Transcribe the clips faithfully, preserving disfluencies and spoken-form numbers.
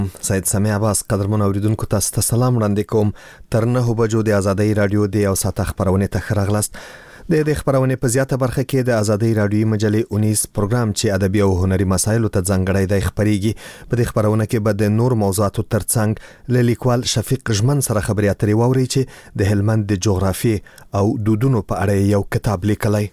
سید سمیع عباس قدرمن اوریدونکو تاسو ته سلام وړاندې کوم. تر نهو بجو د ازادۍ رادیو د یو ساعت خبرونه ته ښه راغلاست. د دې خبرونه په زیاته برخه کې د ازادۍ رادیو مجلې اونیس پروګرام چې ادبي او هنري مسایلو ته ځانګړی دی خبريږي. په دې خبرونه کې به د نور موضوعاتو ترڅنګ له لیکوال شفیق ژمن سره خبرې اترې واوري چې د هلمند د جغرافي او دودونو په اړه یو کتاب لیکلی.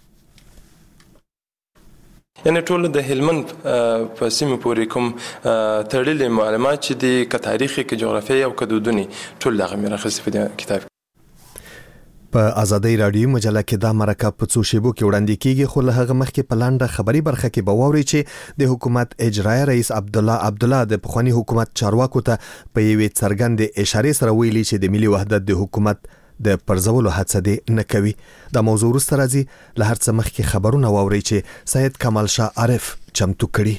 یعنی ټول د هلمند په سیمه پورې کوم تړلې معلومات چې د ک تاریخي ک جغرافي او ک دودونی ټول دغه مرخص په کتاب. په ازادۍ رادیو مجله کې دا مرکه په څو شیبو کې وړاندې کیږي، خو له هغه مخکې په لنډه خبري برخه کې به واوري چې د حکومت اجرایي رئیس عبدالله عبدالله د پخوانی حکومت چارواکو ته په یوې څرګندې اشارې سره ویلي چې د ملي وحدت د حکومت د پرځولو هڅه دې نه کوي. دا موضوع وروسته راځي. له هر څه مخکې خبرونه واوري چې سید کمال شاه عارف چمتو کړي.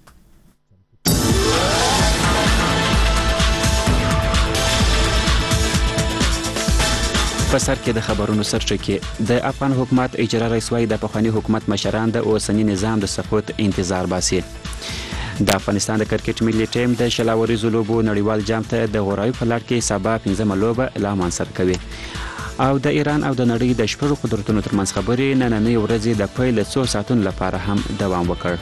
په سر کې د خبرونو سرچکه د افغان حکومت اجرا رئیس وايي د پخوانی حکومت مشران د اوسنی نظام د سقوط انتظار باسي. د افغانستان د کرکټ ملي ټیم د شلاوريزو لوبو نړیوال جام ته د غوړای په لړ کې سبا پنځمه لوبه اعلان سر کوي. او د ایران او د نړۍ د شپږ قدرتونو ترمنځ خبرې نننۍ ورځې د پیل څو ساعتونو لپاره هم دوام وکړ.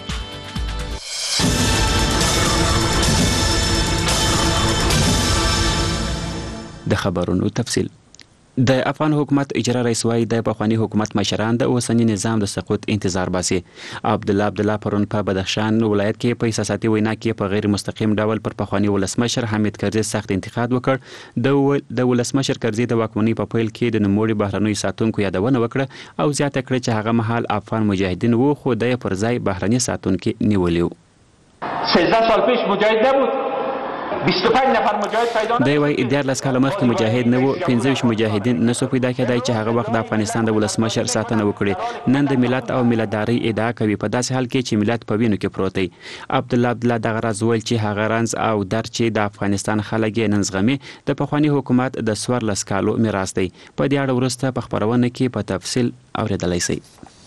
د خبرونو تفصیل. د افغان حکومت اجرا رئیس وايي د پخوانی حکومت مشران د اوسنی نظام د سقوط انتظار باسي. عبدالله عبدالله پرون په بدخشان ولایت کې په سیاسي وینا کې په غیر مستقیم ډول پر پخوانی ولسمشر حمید کرزي سخت انتقاد وکړ. د د ولسمشر کرزي د واکمنۍ په پیل کې د نوموړي بهرنۍ ساتونکو یادونه وکړه او زیاته کړه چې هغه مهال افغان مجاهدین وو خو د پر ځای بهرنۍ ساتونکو نیولیو. سیزده سال پیش مجاهد نبود. بیست و پنج نفر مجاهد پیدا دی وای دیارلس کاله مخکې مجاهد نه وو، پنځه ویشت مجاهدین نسو پیدا کېدای چې هغه وخت د افغانستان د ولسمشر ساتنه وکړي. نن د ملت او ملتداري ادعا کوي په داسې حال کې چې ملت په وینو کې پروت دی. عبدالله عبدالله دغه راز ویل چې هغه رنځ او درد چې د افغانستان خلک یې نن زغمي د پخوانی حکومت د څوارلس کالو میراث دی. په دې اړه وروسته په خبرونه کې په تفصیل اوریدلای شئ.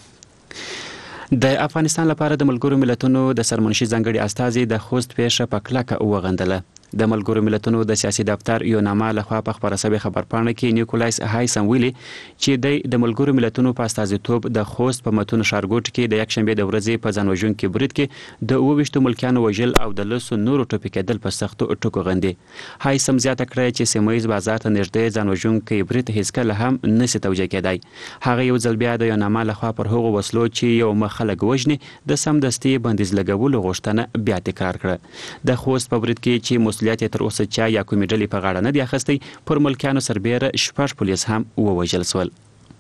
د افغانستان لپاره د ملګرو ملتونو د سرمنشي ځانګړي استازي د خوست پیښه په کلکه وغندله. د ملګرو ملتونو د سیاسي دفتر یو نامه لخوا په خبره سوي خبرپاڼه کې نیکولایس هایسم ویلي چې د ملګرو ملتونو په استازیتوب د خوست په متون ښارګوټ کې د یکشنبه د ورځې په ځانوژونکي برید کې د اوه ویشتو ملکیانو وژل او د لسو نورو ټوپې کېدل په سختو ټکو غندي. هایسم زیاته کړه چې سیمه ییز بازار ته نږدې ځانوژونکي برید هیڅکله هم نشي توجیه کېدای. هغه یو ځل بیا د یو نامه لخوا پر هغو وسلو چې یو مخ خلک وژني د سمدستي بندیز لګولو غوښتنه بیا تکرار کړه. د خوست په برید کې چې مسؤلیت تر اوسه چا یا کومې ډلې په غاړه نه دی اخیستی، پر ملکیانو سربیره شپږ پولیس هم ووژل سول.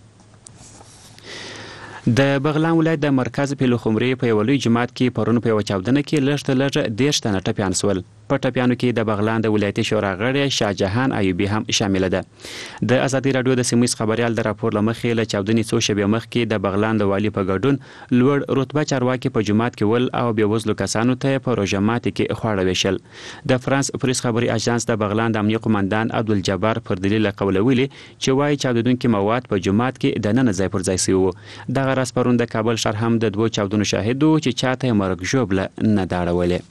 د بغلان ولایت د مرکز پیلو خمرې په یو لوی جماعت کې پرون په یو چاودنه کې لږ تر لږه دېرش تنه ټپیان سول. په ټپیانو کې د بغلان د ولایتي شورا غړی شاهجهان ایوبي هم شامل ده. د ازادي رادیو د سیمه ییز خبريال د راپور لمخې له چاودنې څو شپې مخکې د بغلان د والی په ګډون لوړ رتبه چارواکي په جماعت کې ول او بې وزلو کسانو ته په روژمات کې خواړه ویشل. د فرانس پریس خبري اژانس د بغلان د امنیه قومندان عبدالجبار پر دلیل قول ویلي چې وايي چاودونکو مواد په جماعت کې د نن ځای پر ځای سوي وو. دغه راز پرون د کابل شهر هم د دوه چاودنو شاهد وو چې چاته مرګ ژوبله نه داړولې.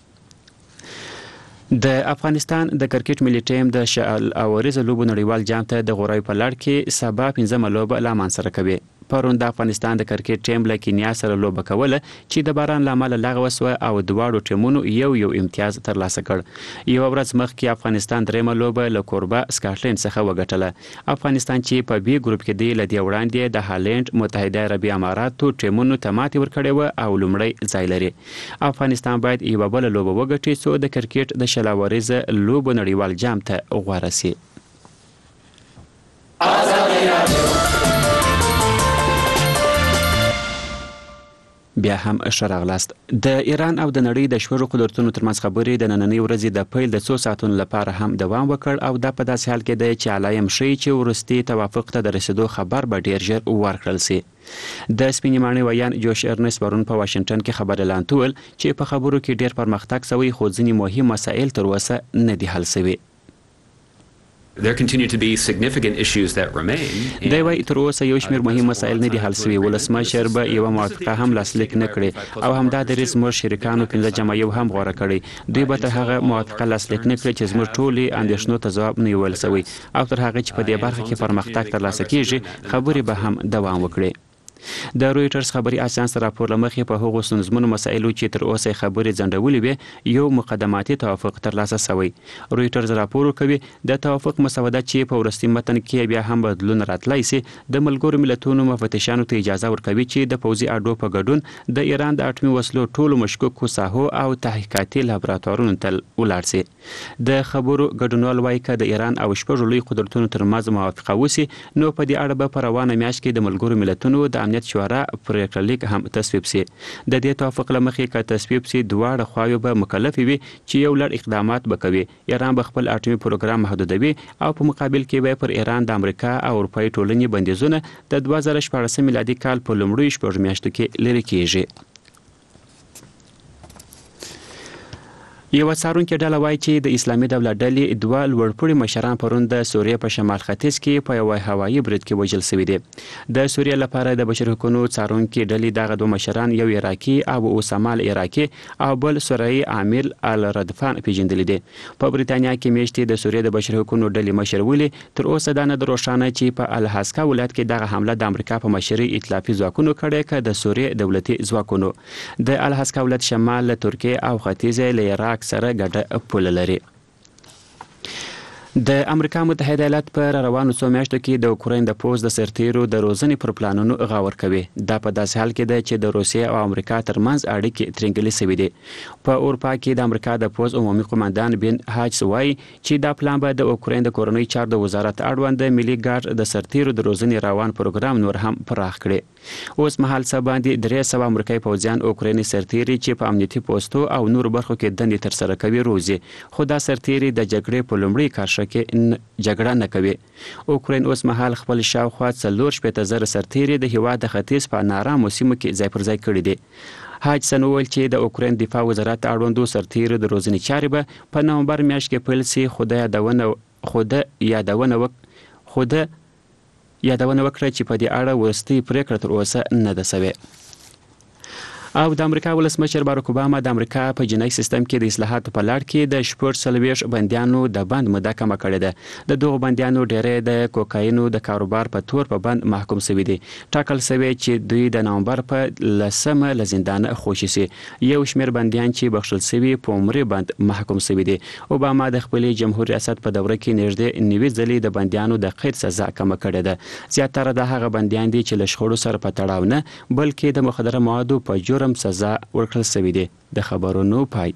د افغانستان د کرکټ ملي ټیم د شلاوريزو لوبو نړیوال جام ته د غوړای په لړ کې سبا پنځمه لوبه اعلان سره کوي. پرون د افغانستان د کرکټ ټیم له کینیا سره لوبه کوله چې د باران لامل لغوه سو او دواړو ټیمونو یو یو امتیاز ترلاسه کړ. یو ورځ مخکې افغانستان درېمه لوبه له کوربه سکاټلند څخه وګټله. افغانستان چې په بي ګروپ کې دی لدی وړاندې د هالند، متحده عربي اماراتو ټیمونو ته ماتې ورکړې و او لومړی ځای لري. افغانستان باید یو بل لوبه وګټي څو د کرکټ د شلاوريزو لوبو نړیوال جام ته غوړه شي. بیا هم شراغلاست. د ایران او د نړۍ د شپږ قدرتونو ترمنځ خبرې د نننۍ ورځې د پیل د څو ساعتونو لپاره هم دوام وکړ او دا په داسې حال کې دی چې علایم ښیي چې وروستي توافق ته د رسیدو خبر به ډیر ژر ورکړل سي. د سپینې ماڼۍ ویان جوش ارنس پرون په واشنگټن کې خبر اعلان کول چې په خبرو کې ډیر پرمختګ شوی خو ځینې مهم مسایل تر اوسه نه دي حل شوي. There continue to be significant issues that remain. دا وایي تر اوسه یو شمېر مهم مسایل نه دي حل شوي. ولسمشر به یوه موافقه هم لاسلیک نه کړي او همدا دریځ زموږ شریکانو پنځه جمع یو هم غوره کړی. دوی به تر هغه موافقه لاسلیک نه کړي چې زموږ ټولې اندېښنو ته ځواب نه ویل شوی او تر هغه چې په دې برخه کې پرمختګ ترلاسه کیږي خبرې به هم دوام وکړي. د رویټرز خبري اژانس راپور لمخې په هغو ستونزمنو مسایلو چې تر اوسه خبرې ځنډولې وي یو مقدماتي توافق ترلاسه شوی. رویټرز راپور کوي د توافق مسوده چې په وروستي متن کې بیا هم بدلون راتلی سي د ملګرو ملتونو مفتشانو ته اجازه ورکوي چې د پوځي اډو په ګډون د ایران د اټومي وسلو ټولو مشکوکو ساحو او تحقیقاتي لابراتوارونو ته ولاړ سي. د خبرو ګډونوال وایي که د ایران او شپږو لوی قدرتونو ترمنځ موافقه وسي نو په دې اړه به په روانه میاشت کې د ملګرو ملتونو د امنیت شورا پریکړه لیک هم تصویب سي. د دې توافق له مخې که تصویب سي دواړه خواوې به مکلفې وي چې یو لړ اقدامات به کوي. ایران به خپل اټومي پروګرام محدودوي او په مقابل کې به پر ایران د امریکا او اروپایي ټولنې بندیزونه د دوه زره شپاړسم میلادي کال په لومړیو شپږو میاشتو کې لرې کیږي. یو څارونکي ډله وایي چې د اسلامي دولت ډلې دوه لوړپوړي مشران پرون د سوریې په شمال ختیځ کې په یوه هوایي برید کې وژل شوي دي. د سوریې لپاره د بشري حقوقو څارونکي ډلې دغه دوه مشران یو عراقي ابو اسامه العراقي او بل سوریایي عامل الردفان پیژندلي دي. په بریتانیا کې میاشتې د سوریې د بشري حقوقو ډلې مشر ولي تر اوسه دا نه ده روښانه چې په الحاسکا ولایت کې دغه حمله د امریکا په مشرۍ ائتلافي ځواکونو کړې که د سوریې دولتي ځواکونو. د الحاسکا ولایت شمال له ترکیې او ختیځ له عراق سره ګډه پوله لري. د امریکا متحده ایالات پر روانو څو میاشتو کې د اوکراین د پوځ د سرتیرو د روزنې پر پلانونو غور کوي. دا په داسې حال کې ده چې د روسیې او امریکا ترمنځ اړیکې ترنګلې شوې دي. په اروپا کې د امریکا د پوځ عمومي قومندان بن هاجس وایي چې دا پلان به د اوکراین د کورنۍ چارو د وزارت اړوند د ملي ګارد د سرتیرو د روزنې روان پروګرام نور هم پراخ کړي. اوس مهال څه باندې درې سوه امریکایي پوځیان اوکرایني سرتیري چې په امنیتي پوستو او نورو برخو کې دندې ترسره کوي روزي، خو دا سرتیري د جګړې په لومړي کرښه کې جګړه نه کوي. اوکراین اوس مهال خپل شاوخوا څلور شپېته زره سرتیري د هیواد د ختیځ په نارامو سیمو کې ځای پر ځای کړي دي. هاجسن وویل چې د اوکراین دفاع وزارت اړوندو سرتیرو د روزنې چارې به په نومبر میاشت کې پیل سي، خو د یادونه خو د یادونه وک خو د یادونه وکړه چې په دې اړه وروستۍ پریکړه تر اوسه نه ده شوې. او د امریکا ولسمشر باراک اوباما د امریکا په جنایي سیستم کې د اصلاحاتو په لړ کې د شپږ څلوېښت بندیانو د بند موده کمه کړې ده. د دغو بندیانو ډېری د کوکاینو د کاروبار په تور په بند محکوم شوي دي. ټاکل شوی چې دوی د نومبر په لسمه له زندانه خوشي سي. یو شمېر بندیان چې بخښل شوي په عمري بند محکوم شوي دي. اوباما د خپلې جمهور ریاست په دوره کې نږدې نوي ځلې د بندیانو د قید سزا کمه کړې ده. زیاتره د هغه بندیان دي چې له شخړو سره په تړاو نه بلکې د مخدره موادو په جرم سزا ورکړل شوې دي. د خبرونو پای.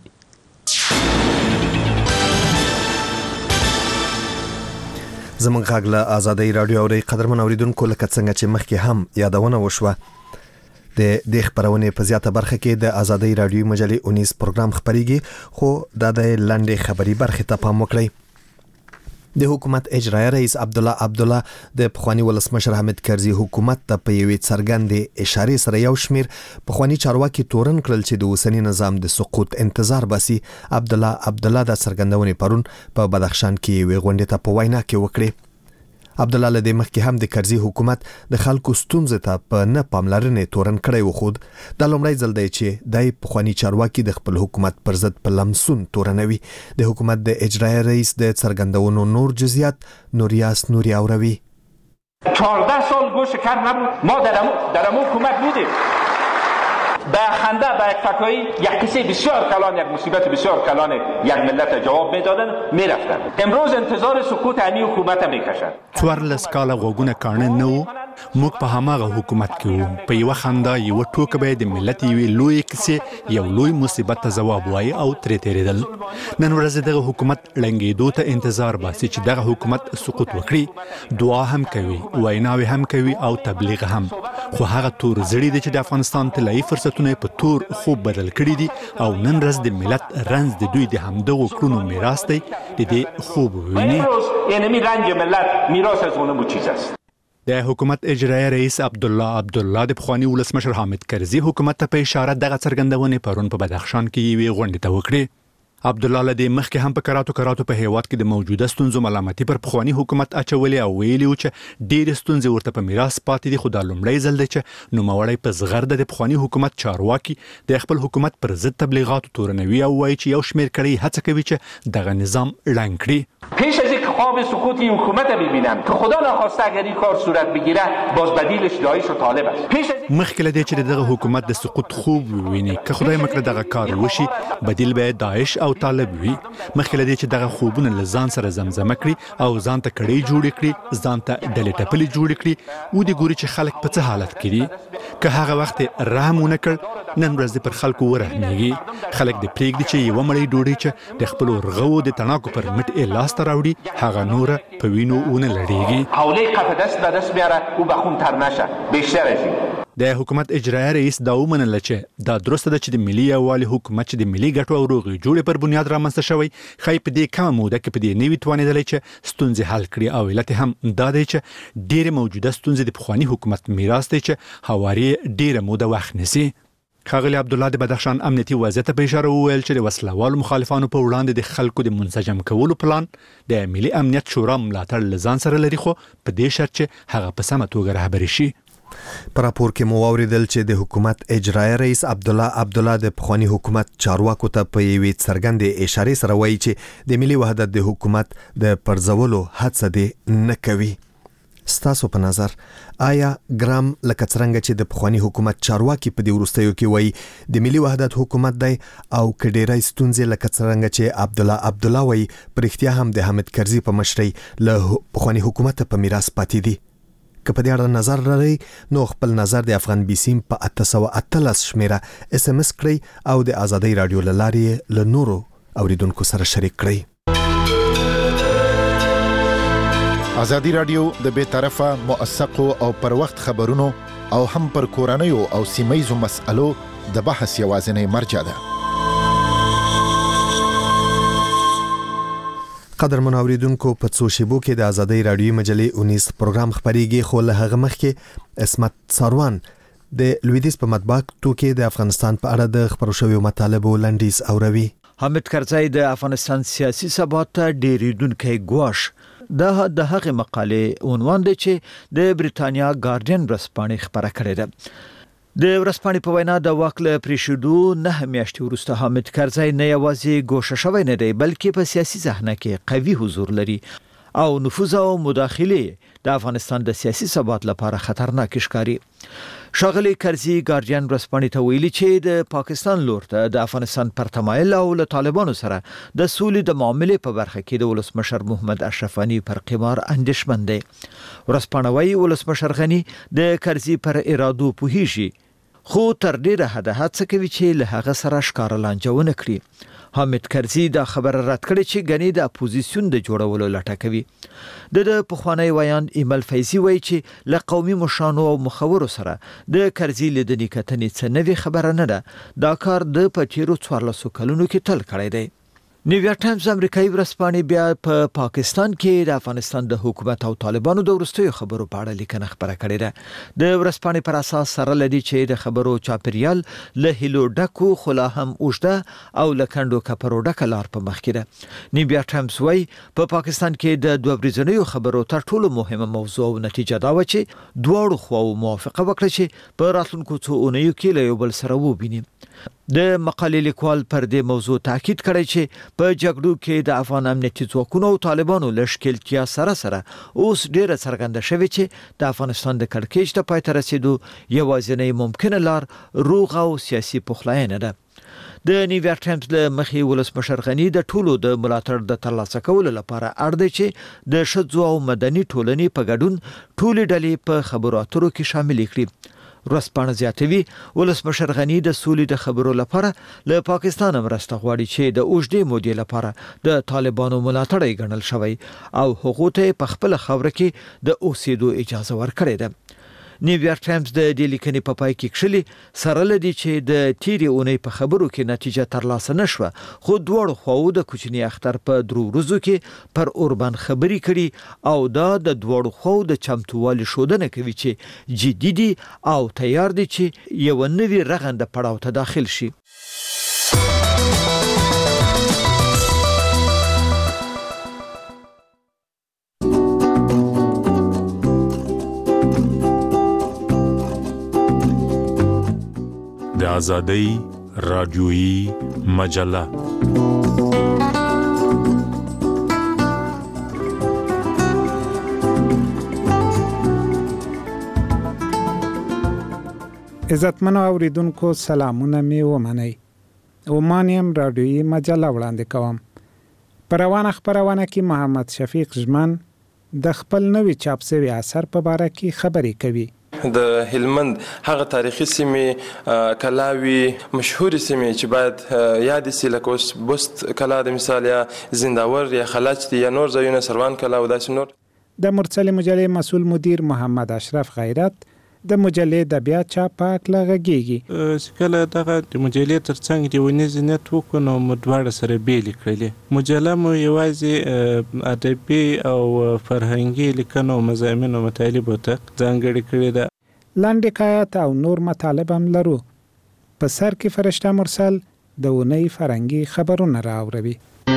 زموږ غږ له آزادۍ راډیو اورئ. قدرمن اوریدونکو، لکه څنګه چې مخکې هم یادونه وشوه، د دې خبرونې په زیاته برخه کې د آزادۍ راډیو مجلې اونیز پروګرام خبريږي، خو دا د لنډې خبري برخې ته پام وکړئ. د حکومت اجرایي رئیس عبدالله عبدالله د پخوانی ولسمشر حامد کرزي حکومت ته په یوې څرګندې اشارې سره یو شمیر پخوانی چارواکي تورن کړل چې د اوسنی نظام د سقوط انتظار باسي. عبدالله عبدالله د څرګندونې پرون په بدخشان کې یوې غونډې ته په وینا کې وکړې. عبدالله له دې مخکې هم د کرزي حکومت د خلکو ستونزې ته په نه پاملرنې تورن کړی و، خو دا لومړی ځل دی چې دای پخوانی چارواکي د خپل حکومت پر ضد په لمسون تورنوي. د حکومت د اجرایي رئیس د څرګندونو نور جزئیات نوریاس نوری اوروي. چهارده سال گوش کر نبود، ما در در حکومت بودیم. به خنده به یک فکایی یک قصه بسیار کلان، یک مصیبت بسیار کلان یک ملت جواب میدادن میرفتن. امروز انتظار سقوط امی حکومت میکشن. څوارلس کاله غوږونه کاڼه نه وو، موږ په هماغه حکومت کې وو. په یوه خندا یوه ټوکه به د ملت یوې لویې کیسې یو لوی مصیبت ته ځواب وایي او ترې تېرېدل. نن ورځ دغه حکومت ړنګېدو ته انتظار باسي چې دغه حکومت سقوط وکړي. دعا هم کوي، ویناوې هم کوي او تبلیغ هم، خو هغه تور زړي دي چې د افغانستان طلایي فرصتونه په تور خوب بدل کړي دي او نن ورځ د ملت رنځ د دوی د همدغو کړنو میراث دی. د دې خوب وویني. یعنی رنج ملت میراث از اون چیز است. د حکومت اجرایي رئیس عبدالله عبدالله د پخوانی ولسمشر حامد کرزي حکومت ته په اشاره دغه څرګندونې پرون په بدخشان کې یوې غونډې ته وکړې. عبد الله لدی مخکې هم په کراتو کراتو په هیواد کې د موجوده ستونزو ملامتي پر پخوانی حکومت اچولې او ویلي و چې ډېر ستونزې ورته په میراث پاتې دي، خو دا لومړی ځل دی چې نوموړی په زغرده د پخوانی حکومت چارواکي د خپل حکومت پر ضد تبلیغاتو تورنوي او وایي چې یو شمېر کړي هڅه کوي چې دغه نظام ړنګ کړي. پیش از اینکه خواب سقوط این حکومت ببینم که خدا نخواسته اگر این کار صورت بگیره باز بدیلش داعش و طالب است. مخکې له دې چې دغه حکومت د سقوط خوب وویني که خدای مکړه دغه کار وشي بدیل به داعش او طالب وي. مخکې له دې چې دغه خوبونه له ځان سره زمزمه کړي او ځان ته کړۍ جوړې کړي، ځان ته ډلې ټپلې جوړې کړي، ودې ګوري چې خلک په څه حالت کې دي. که هغه وخت رحم ونه کړ، نن ورځ پر خلکو ورحمېږي. خلک دې پرېږدي چې یوه مړۍ ډوډۍ چې د خپلو رغو د تڼاکو پر مټ یې لاسته راوړي هغه نوره په وینو ونه لړېږي. حوله قف دست به دست بیاره او بخونتر نشه بیشتر از این. د حکومت اجرایي رئیس دا ومنله چې دا درسته ده چې د ملي یووالي حکومت چې د ملي ګټو او روغې جوړې پر بنیاد رامنځته شوی ښایي په دې کمه موده کې په دې نه وي توانېدلی چې ستونزې حل کړي. او علت هم دا دی چې ډېرې موجوده ستونزې د پخواني حکومت میراث دی چې هواري ډېره موده وخت نیسي. ښاغلي عبدالله د بدخشان امنیتي وضعیت ته په اشاره وویل چې د وسلوالو مخالفانو په وړاندې د خلکو د منسجم کولو پلان د ملي امنیت شورا ملاتړ له ځان سره لري، خو په دې شرط چې هغه په سمه توګه رهبري شي. پر راپور کې مو واوریدل چې د حکومت اجرایي رئیس عبدالله عبدالله د پخوانی حکومت چارواکو ته په یوې څرګندې اشارې سره وایي چې د ملي وحدت د حکومت د پرځولو هڅه دې نه کوي. ستاسو په نظر آیا ګرام لکه څرنګه چې د پخوانی حکومت چارواکي په دې وروستیو کې وایي د ملي وحدت حکومت دی او که ډېری ستونزې لکه څرنګه چې عبدالله عبدالله وایي په رښتیا هم د حامد کرزي په مشرۍ له پخوانی حکومت په میراث پاتې دي؟ که په دې اړه نظر لرئ نو خپل نظر د افغان بیسیم په اته سوه اتلس شمېره اس ام اس کړئ او د ازادۍ راډیو له لارې له نورو اوریدونکو سره شریک کړئ. ازادي راډیو د بې طرفه موثقو او پر وخت خبرونو او هم پر کورنیو او سیمه‌یزو مسألو د بحث یوازینۍ مرجع ده. قدرمن اوریدونکو په څو شیبو کې د ازادۍ راډیوي مجلې اونیس پروګرام خپرېږي، خو له هغه مخکې اسمت ساروان د لویدیځ په مطبوعاتو کې د افغانستان په اړه د خپرو شویو مطالبو لنډیز اوروي. حامد کرزي د افغانستان سیاسي ثبات ته ډېرېدونکی ګواښ. دا د هغې مقالې عنوان دی چې د بریتانیا ګارډین ورځپاڼې خپره کړې ده. د ورځپاڼې په وینا د واک له پرېښودو نه میاشتې وروسته حامد کرزي نه یوازې ګوښه شوی نه دی بلکې په سیاسي صحنه کې قوي حضور لري او نفوذ او مداخلې د افغانستان د سیاسي ثبات لپاره خطرناک ښکاري. ښاغلي کرزي ګارډین ورځپاڼې ته ویلي چې د پاکستان لور ته د افغانستان پر تمایل او له طالبانو سره د سولې د معاملې په برخه کې د ولسمشر محمد اشرف غني پر قمار اندېښمن دی. ورځپاڼه وايي ولسمشر غني د کرزي پر ارادو پوهیږي خو تر ډیره حده هڅه کوي چې له هغه سره ښکاره لانجه ونه کړي. حامد کرزي دا خبره رد کړې چې غني د اپوزیسیون د جوړولو لټه کوي. د پخوانی ویان ایمل فیضي وایي چې له قومي مشرانو او مخورو سره د کرزي لیدنې کتنې څه نوې خبره نه ده. دا کار د په تیرو څوارلسو کلونو کې تل کړی دی. نیویارک ټایمز امریکایي ورځپاڼې بیا په پا پاکستان کې د افغانستان د حکومت او طالبانو د وروستیو خبرو په اړه لیکنه خپره کړې ده. د ورځپاڼې پر اساس سره لدی چې د خبرو چاپریال له هیلو ډکو خو لا هم اوږده او له کندو کپرو ډکه لار په مخ کې ده. نیویارک ټایمز وايي په پا پاکستان کې د دوه ورځنیو خبرو تر ټولو مهمه موضوع او نتیجه دا و چې دواړو خواو موافقه وکړه چې په راتلونکو څو اونیو کې له یو بل سره وویني. د مقالې لیکوال پر دې موضوع تاکید کړی چې په جګړو کې د افغان امنیتي ځواکونو او طالبانو له ښکېلتیا سره سره اوس ډیره څرګنده شوې چې د افغانستان د کړکېچ ته پای ته رسیدو یوازینۍ ممکنه لار روغ او سیاسي پخلاینه ده. د نیویارک ټایمز له مخې ولسمشر غني د ټولو د ملاتړ د ترلاسه کولو لپاره اړ دی چې د ښځو او مدني ټولنې په ګډون ټولې ډلې په خبرو اترو کې شامل کړي. ورځپاڼه زیاتوي ولسمشر غني د سولې د خبرو لپاره له پاکستان مرسته غواړي چې د اوږدې مودې لپاره د طالبانو ملاتړ ګڼل شوی او حقوق ته په خپل خاوره کې د اوسېدو اجازه ورکړې ده. نیویارک ټایمز د دې لیکنې په پای کې کښلي سره لدی چې د تیرې اونۍ په خبرو کې نتیجه ترلاسه نشوه خو دواړو خواو د کوچني اختر په درو ورځو کې پر اوربان خبري کړي او دا د دواړو خواو د چمتووالي ښودنه کوي چې جدي دي او تیار دي چې یو نوی رغنده پړاو ته داخل شي. آزادۍ رادیویي مجله. عزتمنو اوریدونکو سلامونه می ومنئ. اومانیم رادیویي مجله وړاندې کوم. په روانه خپرونه کې محمد شفیق ژمن د خپل نوي چاپ شوي اثر په باره کې خبرې کوي. د هلمند هغه تاریخي سیمې کلاوي مشهوري سیمې چې باید یاد سي لکه اوس بست کلا د مثال یا زنداور یا خلاج یا نور ځایونه سروان کلا او داسې نور. د مرسل مجلې مسؤل مدیر محمد اشرف غیرت د مجلې د بیا چاپ په اړه غږیږي. کله دغه د مجلې ترڅنګ د ونیز نیت وکړو نو مدواړه سره بیل کړلې. مجله مو یوازې ادبي او فرهنګي لیکنو مضامین او مطالب ته ځانګړې کړې ده. لاندې حکایات او نور مطالب هم لرو. په سر کې فرشته مرسل د ونی فرهنګي خبرونه راوړي.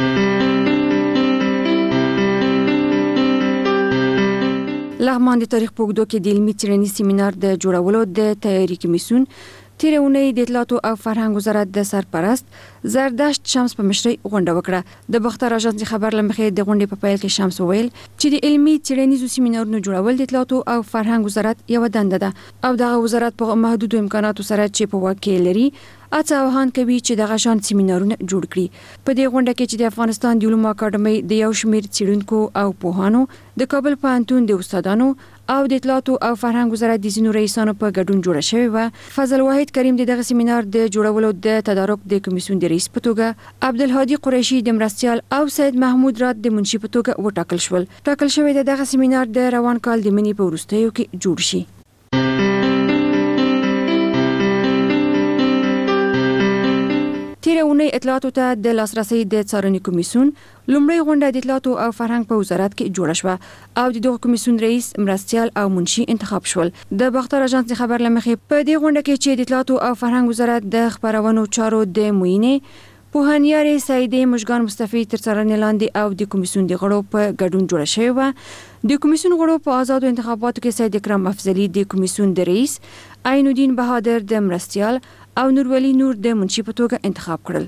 لغمان د تاریخ په اوږدو کې د علمي څېړنیز سیمینار د جوړولو د تیاری کمیسیون تیره اونۍ د اطلاعاتو او فرهنګ وزارت د سرپرست زردشت شمس په مشرۍ غونډه وکړه. د باختر اژانس خبر له مخې د غونډې په پیل کې شمس وویل چې د علمي څېړنیزو سیمینارونو جوړول د اطلاعاتو او فرهنګ وزارت یو دنده ده او دغه وزارت په محدودو امکاناتو سره چې په واک کې لري اڅه وهان کوي چې دغه شان سیمینارونه جوړ کړي. په دې غونډه کې چې د افغانستان د علومو اکاډمۍ د یو شمېر څېړونکو او پوهانو د کابل پوهنتون د استادانو او د اطلاعاتو او فرهنګ وزارت د ځینو رئیسانو په ګډون جوړه شوې و. فضل واحد کریم دغه سیمینار د جوړولو د تدارک د کمیسیون د رئیس په توګه، عبدالهادي قریشي د مرستیال او سید محمود رات د منشي په توګه وټاکل شول. ټاکل شوی د دغه سیمینار د روان کال د منی په وروستیو کې جوړ شي. تیره اونۍ اطلاعاتو ته د لاسرسي د څارنې کمیسیون لومړی غونډه د اطلاعاتو او فرهنګ په وزارت کې جوړه شوه او د دغه کمیسیون رئیس، مرستیال او منشي انتخاب شول. د باختر اژانس خبر له مخې په دې غونډه کې چې د اطلاعاتو او فرهنګ وزارت د خبرونو چارو د معینې پوهانیارې سعیدې مشګان مصطفی تر څارنې لاندې او د کمیسیون د غړو په ګډون جوړه شوې وه. د کمیسیون غړو په آزادو انتخاباتو کې سید اکرم افضلي د کمیسیون د رئیس، عین الدین بهادر د مرستیال او نورولی نور د منشي په توګه انتخاب کړل.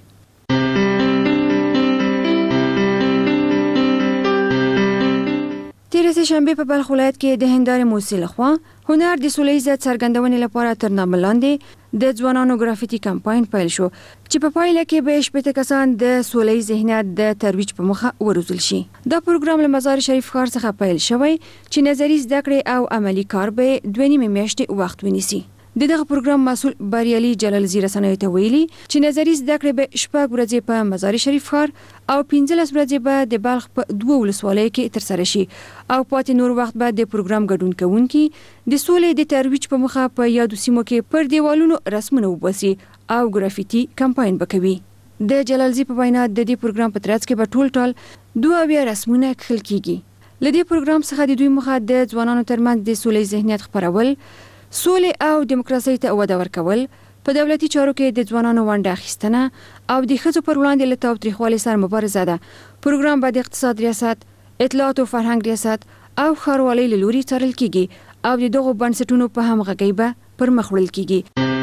تیره سه شنبه په بلخ ولایت کې د هندارې موسسې لخوا هنر د سولې عزت څرګندونې لپاره تر نامه لاندې د ځوانانو ګرافیتي کمپاین پیل شو چې په پایله کې به شپږ کسان د سولې ذهنیت د ترویج په مخه وروزل شي. دا پروګرام له مزار شریف ښار څخه پیل شوی چې نظری زده کړې او عملی کار به دوه نیمه میاشتې وخت ونیسي. د دغه پروګرام مسؤل بریالي جلال زی رسنیو ته ویلي چې نظری زده کړې به شپږ ورځې په مزار شریف ښار او پنځلس ورځې به د بلخ په دوه ولسوالیو کې ترسره شي او پاتې نور وخت به د پروګرام ګډون کوونکي د سولې د ترویج په مخه په یادو سیمو کې پر دیوالونو رسمونه وباسي او ګرافیتي کمپاین وکوي. د جلال زی په وینا د دې پروګرام په ترڅ کې به ټول ټال دوه بیا رسمونه کښل کیږي. له دې پروګرام څخه د دوی مخه د ځوانانو ترمنځ د سولې ذهنیت خپرول، سولې او دیموکراسي ته وده ورکول، په دولتي چارو کې د ځوانانو ونډه اخیستنه او د ښځو پر وړاندې له تاوتریخوالي سره مبارزه ده. پروګرام به د اقتصاد ریاست، اطلاعات او فرهنګ ریاست او ښاروالۍ له لوري څارل کیږي او د دغو بنسټونو په همغږۍ به پر مخ وړل کیږي.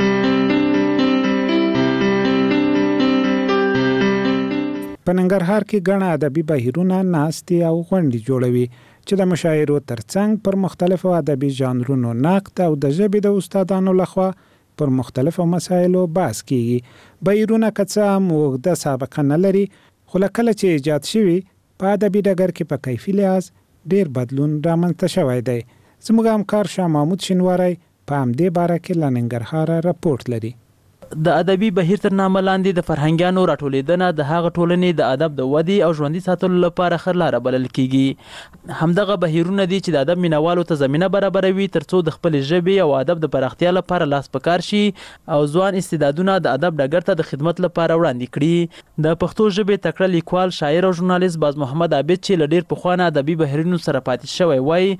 په ننګرهار کې ګڼ ادبي بهیرونه ناستې او غونډې جوړوي چې د مشاعرو ترڅنګ پر مختلفو ادبي ژانرونو نقد او د ژبې د استادانو لخوا پر مختلفو مسایلو بحث کیږي. بهیرونه که څه هم اوږده سابقه نه لري، خو له کله چې ایجاد شوي په ادبي ډګر کې په کیفي لحاظ ډیر بدلون رامنځته شوی دی. زموږ همکار شاه محمود شینواری په همدې باره کې له ننګرهاره راپورټ لري. د ادبي بهیر تر نامه لاندې د فرهنګیانو راټولیدنه د هغه ټولنې د ادب د ودې او ژوندي ساتلو لپاره ښه لاره بلل کیږي. همدغه بهیرونه دي چې د ادب مینوالو ته زمینه برابروي ترڅو د خپلې ژبې او ادب د پراختیا لپاره لاس په کار شي او ځوان استعدادونه د ادب ډګر ته د خدمت لپاره وړاندې کړي. د پښتو ژبې تکړه لیکوال، شاعر او ژورنالیست باز محمد عابد چې له ډېر پخوا نه ادبي بهیرونو سره پاتې شوی وای،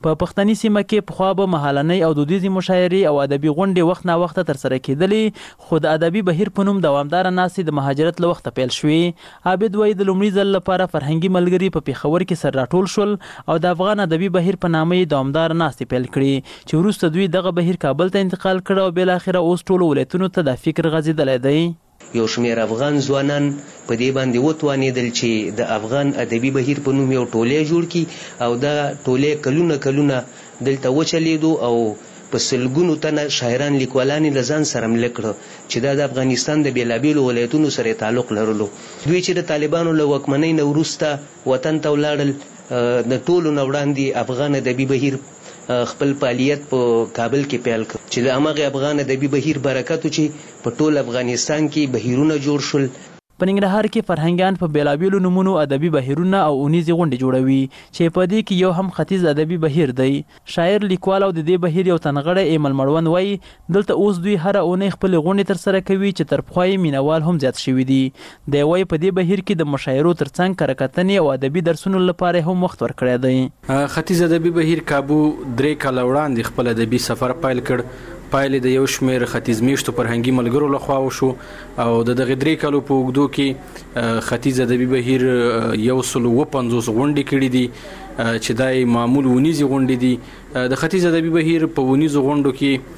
په پښتني سیمه کې پخوا به مهالنۍ او دودیزي مشاعرې او ادبي غونډې وخت نا وخت ترسره کېدلې، خو د ادبي بهیر په نوم دوامداره ناستې د مهاجرت له وخته پیل شوې. عابد وایي د لومړي ځل لپاره فرهنګي ملګري په پیښور کې سر راټول شول او د افغان ادبي بهیر په نامه یې دوامداره ناستې پیل کړې، چې وروسته دوی دغه بهیر کابل ته انتقال کړ او بالاخره اوس ټولو ولایتونو ته دا فکر غځېدلی دی. یو شمېر افغان ځوانان په دې باندې وتوانېدل چې د افغان ادبي بهیر په نوم یو ټولۍ جوړ کړي او دا ټولۍ کلونه کلونه دلته وچلېدو او په سلګونو تنه شاعران لیکوالان له ځان سره ملک کړه چې دا د افغانستان د بېلابېلو ولایتونو سره تعلق لرلو. دوی چې د طالبانو له واکمنۍ نه وروسته وطن ته ولاړل، د ټولو نه وړاندې افغان ادبي بهیر خپل فعالیت په کابل کې پیل کړ چې د هماغې افغان ادبي بهیر برکت و چې په ټول افغانستان کې بهیرونه جوړ شول. په ننګرهار کې فرهنګیان په بیلابیلو نومونو ادبي بهیرونه او اونیزې غونډې جوړوي چې په دې کې یو هم ختیځ ادبي بهیر دی. شاعر، لیکوال او د دې بهیر یو تنغړی ایمل مړوند وایي دلته اوس دوی هره اونۍ خپلې غونډې ترسره کوي چې تر پخوا یې مینوال هم زیات شوي دي. دی وایي په دې بهیر کې د مشاعرو ترڅنګ کره کتنې او ادبي درسونو لپاره هم وخت ورکړی دی. ختیځ ادبي بهیر کابو درې کاله وړاندې خپل ادبي سفر پیل کړ. پایلې د یو شمېر ختیځ میشتو فرهنګي ملګرو لخوا وشو او د دغه درې کالو په اوږدو کې ختیځ ادبي بهیر یو سل اوه پنځوس غونډې کړي دي چې دا یې معمول ونیزې غونډې دي. د ختیځ ادبي بهیر په ونیزو غونډو